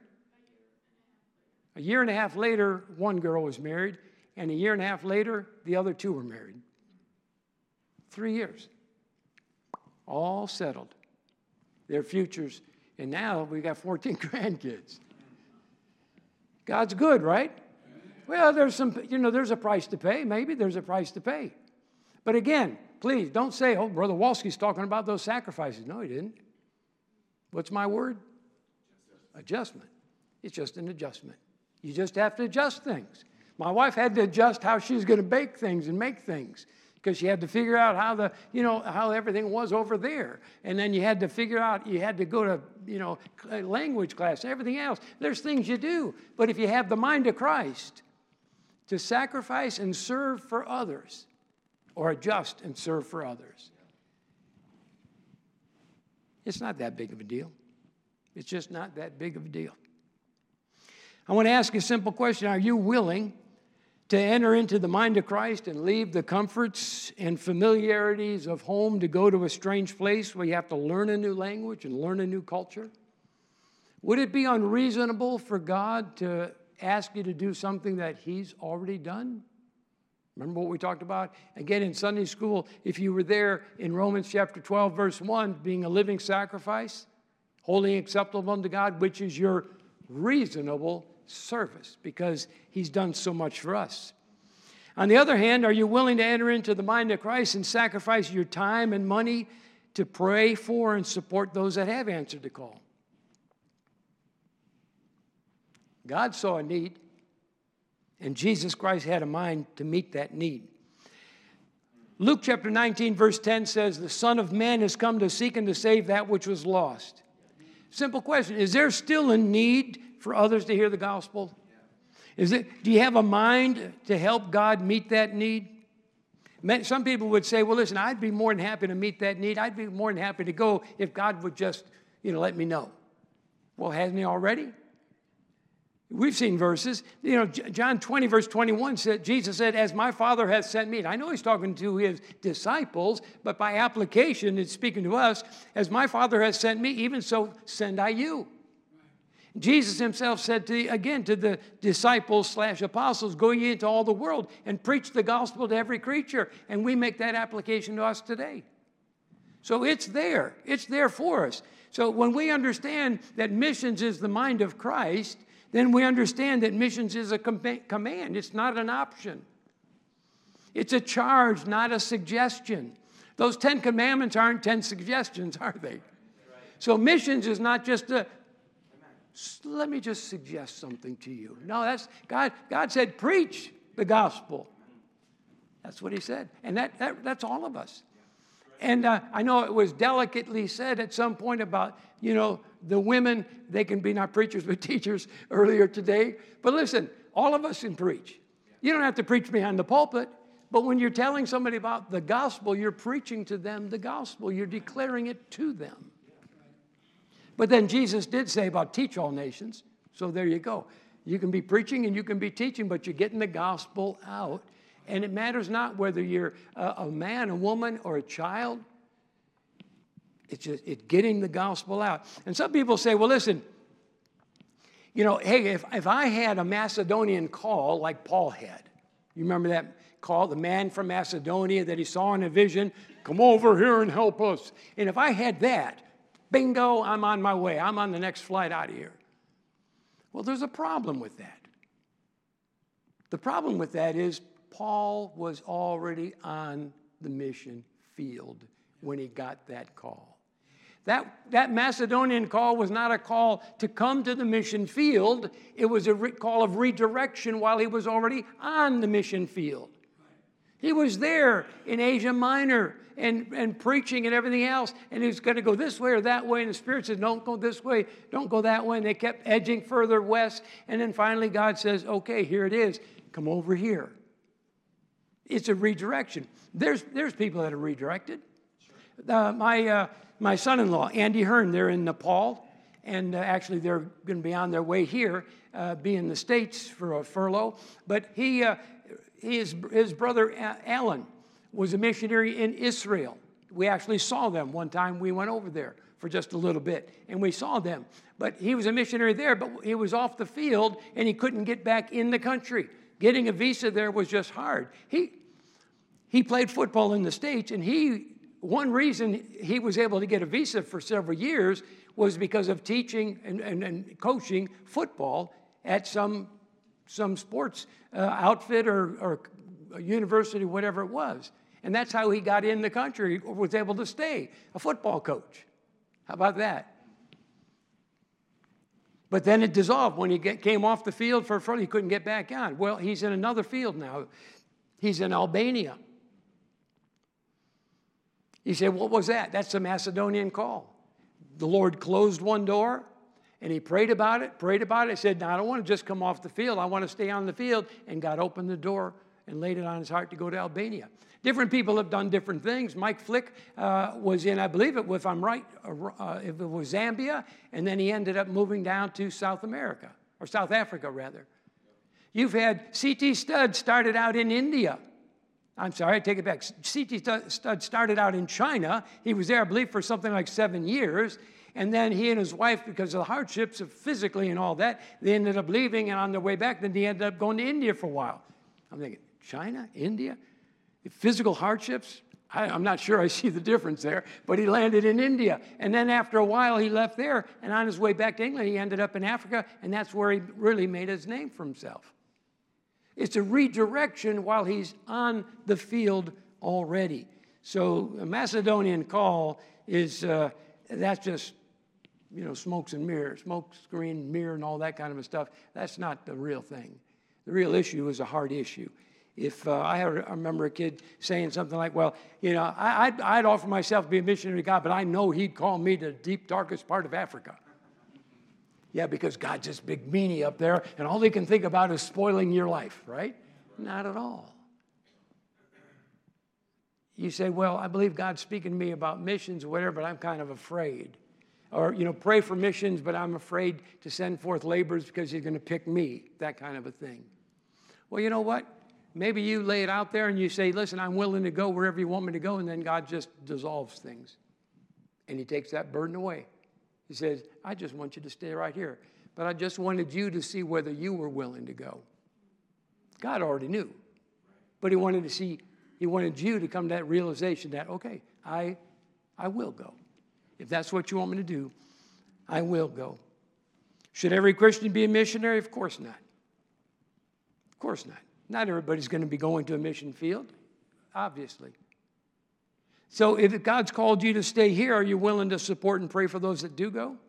A year and a half later, one girl was married, and a year and a half later, the other two were married. Three years. All settled. Their futures. And now we got fourteen grandkids. God's good, right? Well, there's some, you know, there's a price to pay. Maybe there's a price to pay. But again, please don't say, oh, Brother Walsky's talking about those sacrifices. No, he didn't. What's my word? Adjustment. It's just an adjustment. You just have to adjust things. My wife had to adjust how she was going to bake things and make things because she had to figure out how the, you know, how everything was over there. And then you had to figure out, you had to go to, you know, language class, everything else. There's things you do. But if you have the mind of Christ to sacrifice and serve for others, or adjust and serve for others, it's not that big of a deal. It's just not that big of a deal. I want to ask a simple question. Are you willing to enter into the mind of Christ and leave the comforts and familiarities of home to go to a strange place where you have to learn a new language and learn a new culture? Would it be unreasonable for God to ask you to do something that He's already done? Remember what we talked about? Again, in Sunday school, if you were there in Romans chapter twelve, verse one, being a living sacrifice, holy and acceptable unto God, which is your reasonable service, because He's done so much for us. On the other hand, are you willing to enter into the mind of Christ and sacrifice your time and money to pray for and support those that have answered the call? God saw a need. And Jesus Christ had a mind to meet that need. Luke chapter nineteen, verse ten says, the Son of Man has come to seek and to save that which was lost. Simple question. Is there still a need for others to hear the gospel? Is it, do you have a mind to help God meet that need? Some people would say, well, listen, I'd be more than happy to meet that need. I'd be more than happy to go if God would just, you know, let me know. Well, hasn't he already? We've seen verses. You know, John twenty, verse twenty-one said, Jesus said, as my Father has sent me. And I know he's talking to his disciples, but by application, it's speaking to us. As my Father has sent me, even so send I you. Jesus himself said, to again, to the disciples slash apostles, go ye into all the world and preach the gospel to every creature. And we make that application to us today. So it's there. It's there for us. So when we understand that missions is the mind of Christ, then we understand that missions is a com- command. It's not an option. It's a charge, not a suggestion. Those Ten Commandments aren't ten suggestions, are they? Right. So missions is not just a, let me just suggest something to you. No, that's, God, God said, preach the gospel. That's what he said. And that, that that's all of us. And uh, I know it was delicately said at some point about, you know, the women, they can be not preachers but teachers earlier today. But listen, all of us can preach. You don't have to preach behind the pulpit. But when you're telling somebody about the gospel, you're preaching to them the gospel. You're declaring it to them. But then Jesus did say about teach all nations. So there you go. You can be preaching and you can be teaching, but you're getting the gospel out. And it matters not whether you're a, a man, a woman, or a child. It's just it's getting the gospel out. And some people say, well, listen, you know, hey, if, if I had a Macedonian call like Paul had, you remember that call, the man from Macedonia that he saw in a vision, come over here and help us. And if I had that, bingo, I'm on my way. I'm on the next flight out of here. Well, there's a problem with that. The problem with that is Paul was already on the mission field when he got that call. That, that Macedonian call was not a call to come to the mission field. It was a re- call of redirection while he was already on the mission field. He was there in Asia Minor and, and preaching and everything else, and he was going to go this way or that way, and the Spirit said, don't go this way, don't go that way, and they kept edging further west, and then finally God says, okay, here it is, come over here. It's a redirection. There's, there's people that are redirected. Uh, my, uh, my son-in-law, Andy Hearn, they're in Nepal, and uh, actually they're going to be on their way here, uh, be in the States for a furlough, but he... Uh, His, his brother Alan was a missionary in Israel. We actually saw them one time. We went over there for just a little bit, and we saw them. But he was a missionary there, but he was off the field, and he couldn't get back in the country. Getting a visa there was just hard. He, he played football in the States, and he one reason he was able to get a visa for several years was because of teaching and, and, and coaching football at some some sports uh, outfit or, or university, whatever it was. And that's how he got in the country, or was able to stay, a football coach. How about that? But then it dissolved. When he get, came off the field for a front, he couldn't get back on. Well, he's in another field now. He's in Albania. He said, what was that? That's a Macedonian call. The Lord closed one door, and he prayed about it, prayed about it. He said, now, I don't want to just come off the field. I want to stay on the field. And God opened the door and laid it on his heart to go to Albania. Different people have done different things. Mike Flick uh, was in, I believe, it, if I'm right, uh, if it was Zambia, and then he ended up moving down to South America, or South Africa, rather. You've had C T Studd started out in India. I'm sorry, I take it back. C T Studd started out in China. He was there, I believe, for something like seven years. And then he and his wife, because of the hardships of physically and all that, they ended up leaving, and on their way back, then they ended up going to India for a while. I'm thinking, China, India? Physical hardships? I, I'm not sure I see the difference there, but he landed in India. And then after a while, he left there, and on his way back to England, he ended up in Africa, and that's where he really made his name for himself. It's a redirection while he's on the field already. So a Macedonian call is, uh, that's just, you know, smokes and mirrors, smoke screen, mirror, and all that kind of stuff. That's not the real thing. The real issue is a heart issue. If uh, I, had, I remember a kid saying something like, well, you know, I, I'd, I'd offer myself to be a missionary to God, but I know he'd call me to the deep, darkest part of Africa. Yeah, because God's this big meanie up there, and all he can think about is spoiling your life, right? Not at all. You say, well, I believe God's speaking to me about missions or whatever, but I'm kind of afraid. Or, you know, pray for missions, but I'm afraid to send forth laborers because he's going to pick me, that kind of a thing. Well, you know what? Maybe you lay it out there and you say, listen, I'm willing to go wherever you want me to go, and then God just dissolves things. And he takes that burden away. He says, I just want you to stay right here. But I just wanted you to see whether you were willing to go. God already knew. But he wanted to see, he wanted you to come to that realization that, okay, I, I will go. If that's what you want me to do, I will go. Should every Christian be a missionary? Of course not. Of course not. Not everybody's going to be going to a mission field, obviously. So if God's called you to stay here, are you willing to support and pray for those that do go?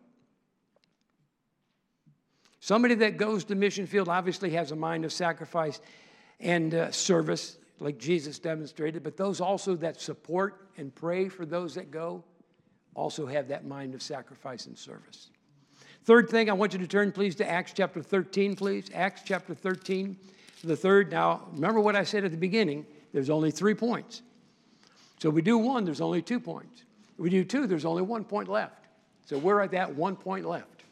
Somebody that goes to mission field obviously has a mind of sacrifice and uh, service, like Jesus demonstrated, but those also that support and pray for those that go also have that mind of sacrifice and service. Third thing, I want you to turn, please, to Acts chapter thirteen, please. Acts chapter thirteen, the third. Now, remember what I said at the beginning. There's only three points. So we do one, there's only two points. We do two, there's only one point left. So we're at that one point left.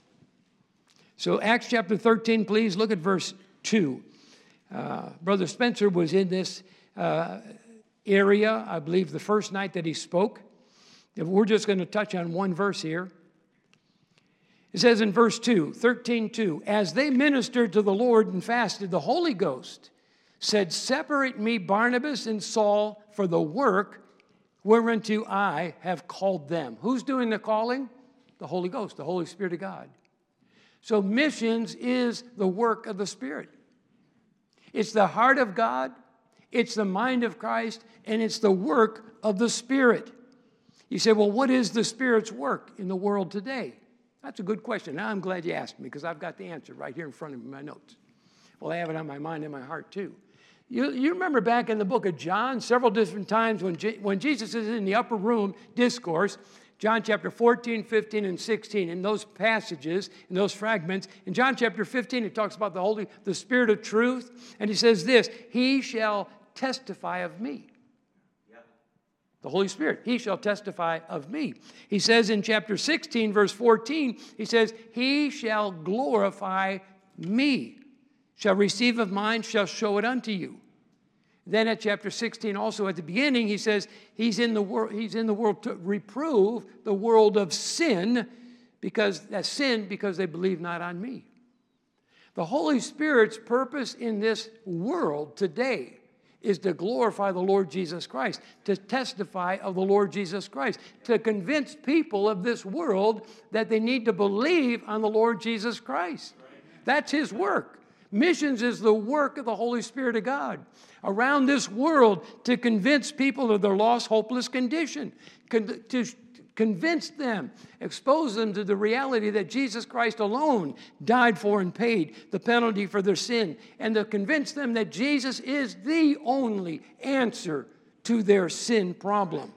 So Acts chapter thirteen, please, look at verse two. Uh, Brother Spencer was in this uh, area, I believe, the first night that he spoke. We're just going to touch on one verse here. It says in verse two, thirteen two, as they ministered to the Lord and fasted, the Holy Ghost said, separate me, Barnabas and Saul, for the work whereunto I have called them. Who's doing the calling? The Holy Ghost, the Holy Spirit of God. So missions is the work of the Spirit. It's the heart of God, it's the mind of Christ, and it's the work of the Spirit. You say, well, what is the Spirit's work in the world today? That's a good question. Now I'm glad you asked me because I've got the answer right here in front of me in my notes. Well, I have it on my mind and my heart too. You, you remember back in the book of John, several different times when, Je- when Jesus is in the upper room discourse, John chapter fourteen, fifteen, and sixteen, in those passages, in those fragments, in John chapter fifteen, it talks about the Holy, the Spirit of truth, and he says this, he shall testify of me. The Holy Spirit, he shall testify of me. He says in chapter sixteen, verse fourteen, he says, he shall glorify me. Shall receive of mine, shall show it unto you. Then at chapter sixteen, also at the beginning, he says, he's in the world, he's in the world to reprove the world of sin, because that's sin because they believe not on me. The Holy Spirit's purpose in this world today is to glorify the Lord Jesus Christ, to testify of the Lord Jesus Christ, to convince people of this world that they need to believe on the Lord Jesus Christ. That's his work. Missions is the work of the Holy Spirit of God around this world to convince people of their lost, hopeless condition, con- to convince them, expose them to the reality that Jesus Christ alone died for and paid the penalty for their sin, and to convince them that Jesus is the only answer to their sin problem.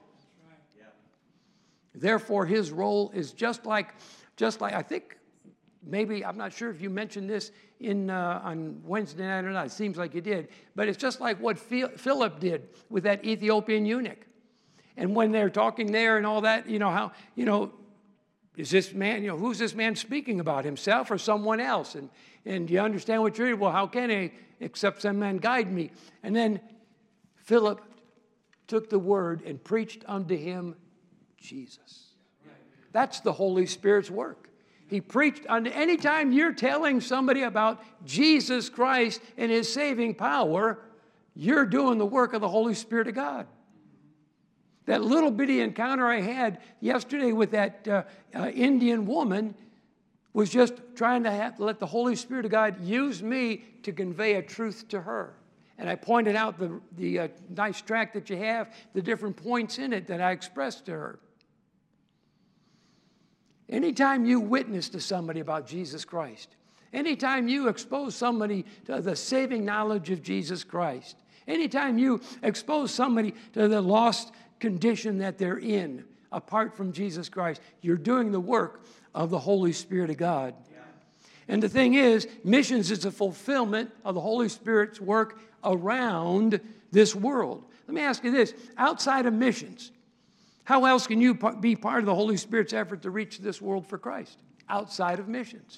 Therefore, his role is just like, just like I think, maybe, I'm not sure if you mentioned this in uh, on Wednesday night or not. It seems like you did. But it's just like what Philip did with that Ethiopian eunuch. And when they're talking there and all that, you know, how, you know, is this man, you know, who's this man speaking about, himself or someone else? And, and do you understand what you're reading? Well, how can I, except some man guide me? And then Philip took the word and preached unto him Jesus. That's the Holy Spirit's work. He preached unto, anytime you're telling somebody about Jesus Christ and his saving power, you're doing the work of the Holy Spirit of God. That little bitty encounter I had yesterday with that uh, uh, Indian woman was just trying to have, let the Holy Spirit of God use me to convey a truth to her. And I pointed out the, the uh, nice tract that you have, the different points in it that I expressed to her. Anytime you witness to somebody about Jesus Christ, Anytime you expose somebody to the saving knowledge of Jesus Christ, anytime you expose somebody to the lost condition that they're in apart from Jesus Christ, you're doing the work of the Holy Spirit of God. Yeah. And the thing is, missions is a fulfillment of the Holy Spirit's work around this world. Let me ask you this. Outside of missions, how else can you be part of the Holy Spirit's effort to reach this world for Christ? Outside of missions.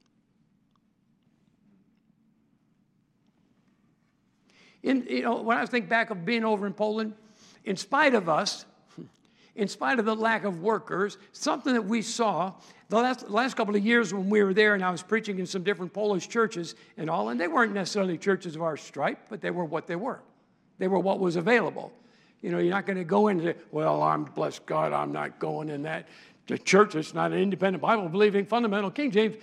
In, you know, when I think back of being over in Poland, in spite of us, in spite of the lack of workers, something that we saw the last, last couple of years when we were there, and I was preaching in some different Polish churches and all, and they weren't necessarily churches of our stripe, but they were what they were. They were what was available. You know, you're not going to go into, well, I'm, bless God, I'm not going in that the church. It's not an independent Bible-believing fundamental King James.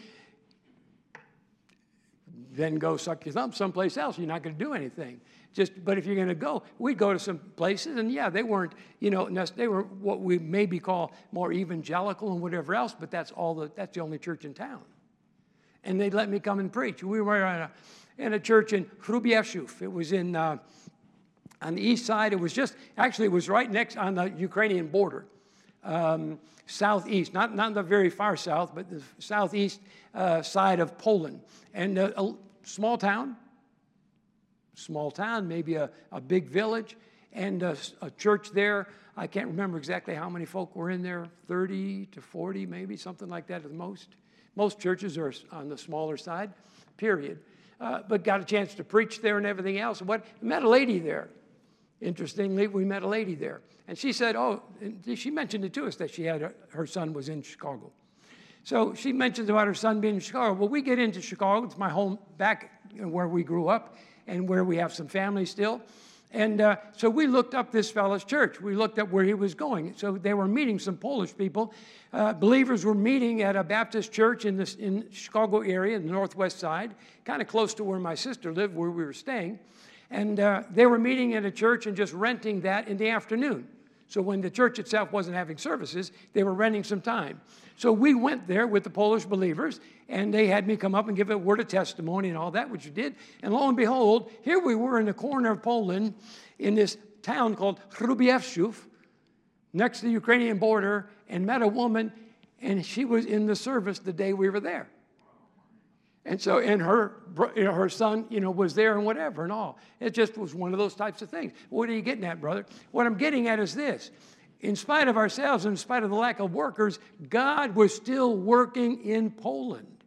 Then go suck your thumb someplace else. You're not going to do anything. Just, but if you're going to go, we'd go to some places, and yeah, they weren't, you know, they were what we maybe call more evangelical and whatever else, but that's all the, that's the only church in town. And they'd let me come and preach. We were in a, in a church in Hrubieszów. It was in, uh, on the east side. It was just, actually, it was right next on the Ukrainian border, um, southeast, not, not the very far south, but the southeast uh, side of Poland. And uh, a small town, small town, maybe a, a big village, and a, a church there. I can't remember exactly how many folk were in there, thirty to forty, maybe, something like that at the most. Most churches are on the smaller side, period. Uh, but got a chance to preach there and everything else. What, met a lady there. Interestingly, we met a lady there. And she said, oh, she mentioned it to us that she had, a, her son was in Chicago. So she mentions about her son being in Chicago. Well, we get into Chicago. It's my home back where we grew up and where we have some family still. And uh, so we looked up this fellow's church. We looked up where he was going. So they were meeting some Polish people. Uh, believers were meeting at a Baptist church in the in Chicago area, in the northwest side, kind of close to where my sister lived, where we were staying. And uh, they were meeting at a church and just renting that in the afternoon. So when the church itself wasn't having services, they were renting some time. So we went there with the Polish believers, and they had me come up and give a word of testimony and all that, which we did. And lo and behold, here we were in the corner of Poland in this town called Hrubieszów, next to the Ukrainian border, and met a woman, and she was in the service the day we were there. And so, and her, you know, her son, you know, was there and whatever and all. It just was one of those types of things. What are you getting at, brother? What I'm getting at is this. In spite of ourselves, in spite of the lack of workers, God was still working in Poland.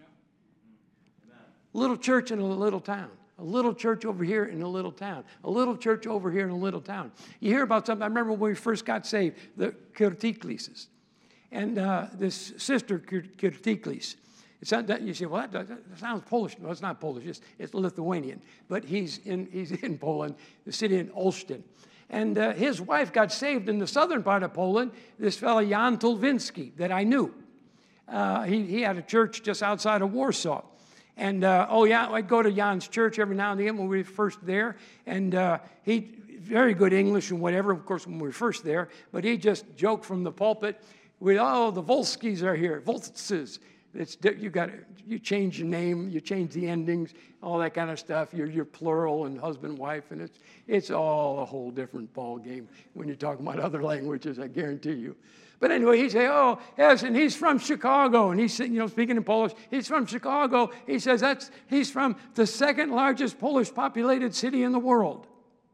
A little church in a little town. A little church over here in a little town. A little church over here in a little town. You hear about something. I remember when we first got saved, the Kirtiklis. And uh, this sister, Kirtiklis. It's not, you say, well, that, that sounds Polish. No, it's not Polish. It's, it's Lithuanian. But he's in, he's in Poland, the city in Olsztyn. And uh, his wife got saved in the southern part of Poland, this fellow Jan Tulwinski that I knew. Uh, he, he had a church just outside of Warsaw. And, uh, oh, yeah, I'd go to Jan's church every now and then when we were first there. And uh, he, very good English and whatever, of course, when we were first there. But he just joked from the pulpit with, oh, the Volskis are here, Voltzes. It's, you got you change your name, you change the endings, all that kind of stuff. You're, you're plural and husband, wife, and it's it's all a whole different ball game when you're talking about other languages. I guarantee you. But anyway, he say, oh yes, and he's from Chicago, and he's you know speaking in Polish. He's from Chicago. He says that's he's from the second largest Polish populated city in the world.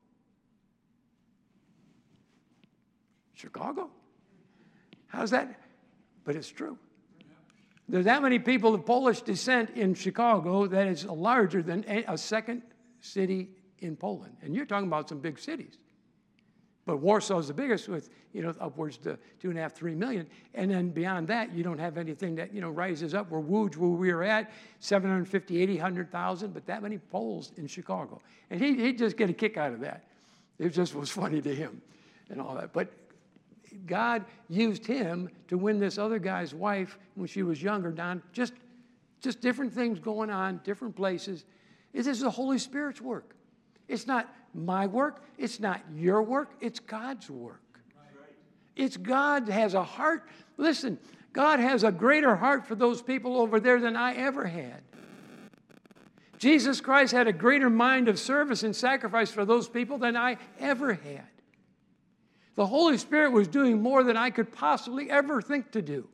Chicago? How's that? But it's true. There's that many people of Polish descent in Chicago that is larger than a second city in Poland. And you're talking about some big cities. But Warsaw is the biggest with, you know, upwards to two and a half, three million. And then beyond that, you don't have anything that, you know, rises up. Where Łódź, where we were at, seven hundred fifty, eight hundred thousand, but that many Poles in Chicago. And he, he'd just get a kick out of that. It just was funny to him and all that. But God used him to win this other guy's wife when she was younger, Don. Just, just different things going on, different places. This is the Holy Spirit's work. It's not my work. It's not your work. It's God's work. It's God has a heart. Listen, God has a greater heart for those people over there than I ever had. Jesus Christ had a greater mind of service and sacrifice for those people than I ever had. The Holy Spirit was doing more than I could possibly ever think to do.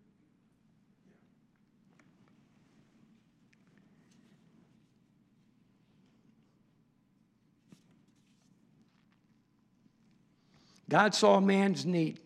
God saw man's need,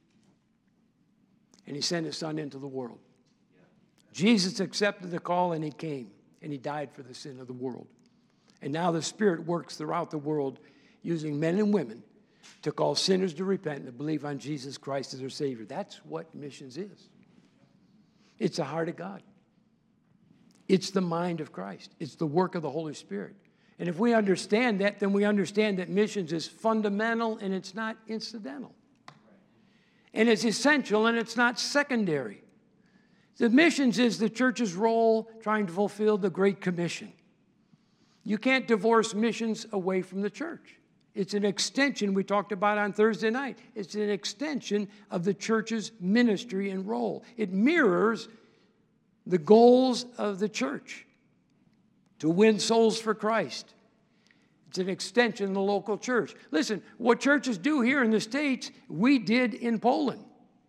and he sent his son into the world. Jesus accepted the call, and he came, and he died for the sin of the world. And now the Spirit works throughout the world using men and women to call sinners to repent and to believe on Jesus Christ as their Savior. That's what missions is. It's the heart of God. It's the mind of Christ. It's the work of the Holy Spirit. And if we understand that, then we understand that missions is fundamental and it's not incidental. And it's essential and it's not secondary. The missions is the church's role trying to fulfill the Great Commission. You can't divorce missions away from the church. It's an extension we talked about on Thursday night. It's an extension of the church's ministry and role. It mirrors the goals of the church to win souls for Christ. It's an extension of the local church. Listen, what churches do here in the States, we did in Poland.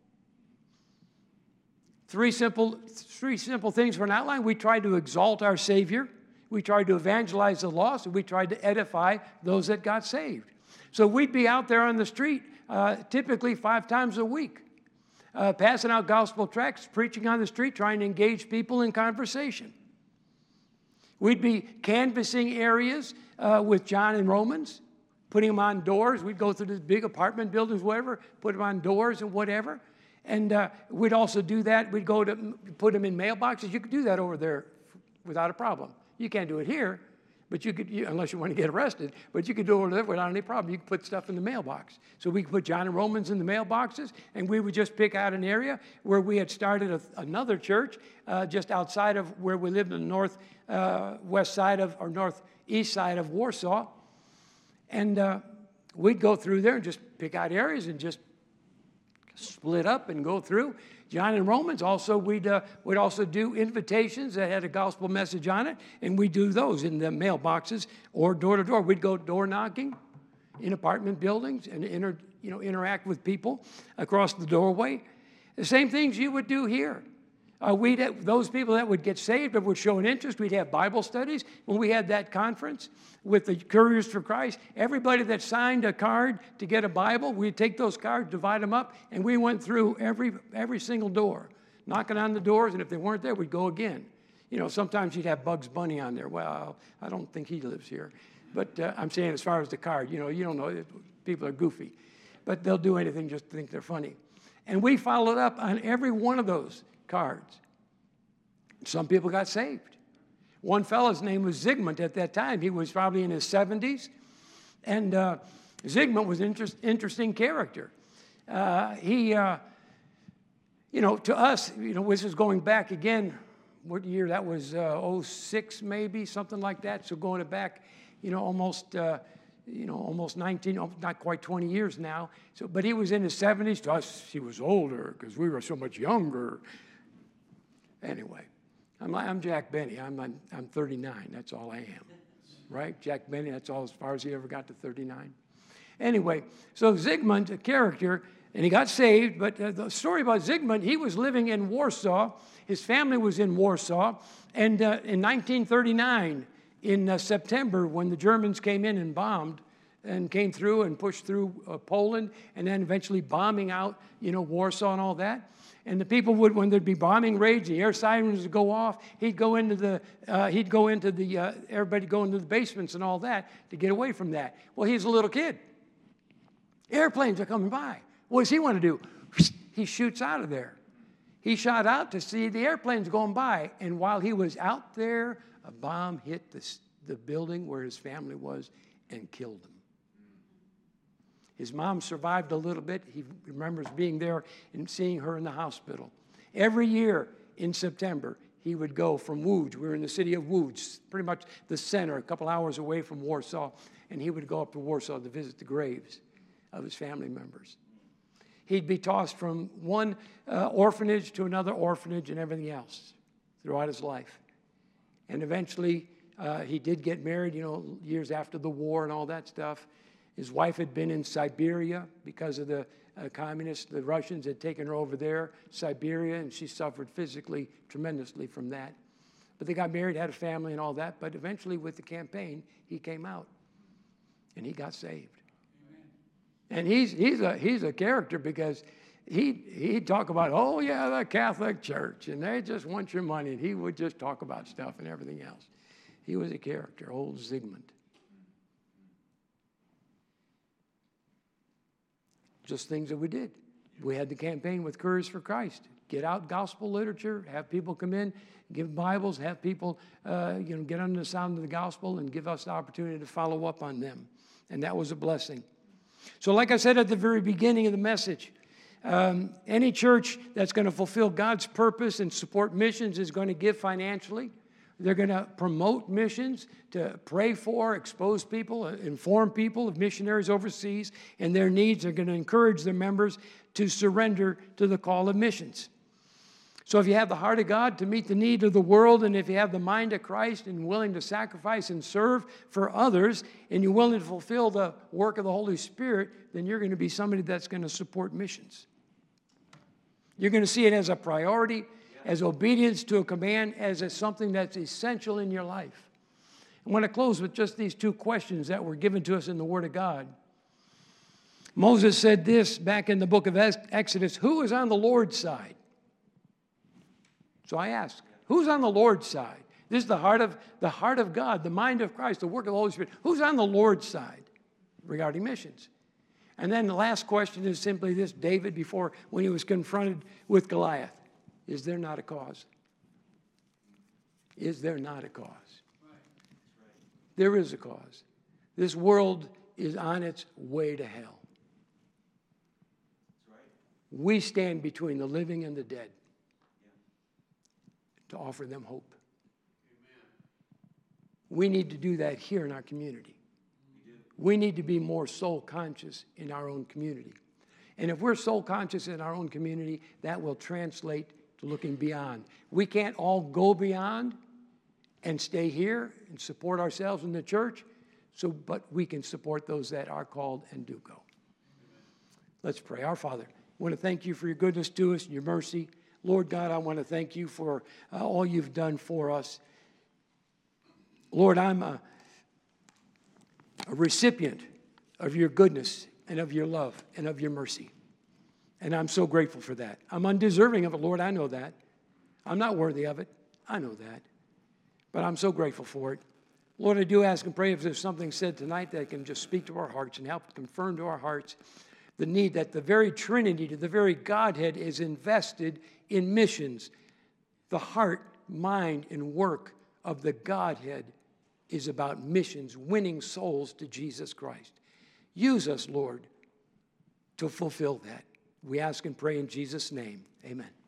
Three simple, three simple things for an outline. We tried to exalt our Savior. We tried to evangelize the lost, and we tried to edify those that got saved. So we'd be out there on the street uh, typically five times a week, uh, passing out gospel tracts, preaching on the street, trying to engage people in conversation. We'd be canvassing areas uh, with John and Romans, putting them on doors. We'd go through the big apartment buildings, whatever, put them on doors and whatever. And uh, we'd also do that. We'd go to put them in mailboxes. You could do that over there without a problem. You can't do it here, but you could, you, unless you want to get arrested, but you could do it over there without any problem. You could put stuff in the mailbox. So we could put John and Romans in the mailboxes, and we would just pick out an area where we had started a, another church uh, just outside of where we lived in the north uh, west side of, or northeast side of Warsaw. And uh, we'd go through there and just pick out areas and just split up and go through. John and Romans also, we'd, uh, we'd also do invitations that had a gospel message on it, and we do those in the mailboxes or door to door. We'd go door knocking in apartment buildings and inter, you know, interact with people across the doorway. The same things you would do here. Uh, we'd have, those people that would get saved or would show an interest, we'd have Bible studies. When we had that conference with the Couriers for Christ, everybody that signed a card to get a Bible, we'd take those cards, divide them up, and we went through every every single door, knocking on the doors, and if they weren't there, we'd go again. You know, sometimes you'd have Bugs Bunny on there. Well, I don't think he lives here. But uh, I'm saying as far as the card, you know, you don't know. People are goofy. But they'll do anything just to think they're funny. And we followed up on every one of those cards. Some people got saved. One fellow's name was Zygmunt at that time. He was probably in his seventies. And uh, Zygmunt was an interest, interesting character. Uh, he, uh, you know, to us, you know, this is going back again, what year? That was uh, oh six maybe, something like that. So going back, you know, almost... Uh, you know, almost nineteen, not quite twenty years now. So, but he was in his seventies. To us, he was older because we were so much younger. Anyway, I'm, I'm Jack Benny. I'm, I'm, I'm thirty-nine. That's all I am, right? Jack Benny, that's all as far as he ever got to thirty-nine. Anyway, so Zygmunt, a character, and he got saved. But uh, the story about Zygmunt, he was living in Warsaw. His family was in Warsaw. And uh, in nineteen thirty-nine, in uh, September, when the Germans came in and bombed and came through and pushed through uh, Poland and then eventually bombing out, you know, Warsaw and all that. And the people would, when there'd be bombing raids, the air sirens would go off, he'd go into the, uh, he'd go into the, uh, everybody go into the basements and all that to get away from that. Well, he's a little kid. Airplanes are coming by. What does he want to do? He shoots out of there. He shot out to see the airplanes going by. And while he was out there, a bomb hit the, the building where his family was and killed him. His mom survived a little bit. He remembers being there and seeing her in the hospital. Every year in September, he would go from Łódź. We were in the city of Łódź, pretty much the center, a couple hours away from Warsaw. And he would go up to Warsaw to visit the graves of his family members. He'd be tossed from one uh, orphanage to another orphanage and everything else throughout his life. And eventually, Uh, he did get married, you know, years after the war and all that stuff. His wife had been in Siberia because of the uh, communists. The Russians had taken her over there, Siberia, and she suffered physically tremendously from that. But they got married, had a family and all that. But eventually with the campaign, he came out and he got saved. Amen. And he's, he's, a, he's a character because he, he'd talk about, oh, yeah, the Catholic Church, and they just want your money. And he would just talk about stuff and everything else. He was a character, old Zygmunt. Just things that we did. We had the campaign with Courage for Christ. Get out gospel literature, have people come in, give Bibles, have people uh, you know, get under the sound of the gospel and give us the opportunity to follow up on them. And that was a blessing. So like I said at the very beginning of the message, um, any church that's going to fulfill God's purpose and support missions is going to give financially. They're going to promote missions, to pray for, expose people, inform people of missionaries overseas and their needs. They're going to encourage their members to surrender to the call of missions. So if you have the heart of God to meet the need of the world, and if you have the mind of Christ and willing to sacrifice and serve for others, and you're willing to fulfill the work of the Holy Spirit, then you're going to be somebody that's going to support missions. You're going to see it as a priority, as obedience to a command, as a, something that's essential in your life. I want to close with just these two questions that were given to us in the Word of God. Moses said this back in the book of Exodus, who is on the Lord's side? So I ask, who's on the Lord's side? This is the heart of, the heart of God, the mind of Christ, the work of the Holy Spirit. Who's on the Lord's side regarding missions? And then the last question is simply this, David, before, when he was confronted with Goliath, is there not a cause? Is there not a cause? There is a cause. This world is on its way to hell. We stand between the living and the dead to offer them hope. We need to do that here in our community. We need to be more soul conscious in our own community. And if we're soul conscious in our own community, that will translate to looking beyond. We can't all go beyond and stay here and support ourselves in the church, so, but we can support those that are called and do go. Let's pray. Our Father, I want to thank you for your goodness to us and your mercy. Lord God, I want to thank you for uh, all you've done for us. Lord, I'm a, a recipient of your goodness and of your love and of your mercy. And I'm so grateful for that. I'm undeserving of it, Lord. I know that. I'm not worthy of it. I know that. But I'm so grateful for it. Lord, I do ask and pray if there's something said tonight that can just speak to our hearts and help confirm to our hearts the need that the very Trinity, the very Godhead is invested in missions. The heart, mind, and work of the Godhead is about missions, winning souls to Jesus Christ. Use us, Lord, to fulfill that. We ask and pray in Jesus' name. Amen.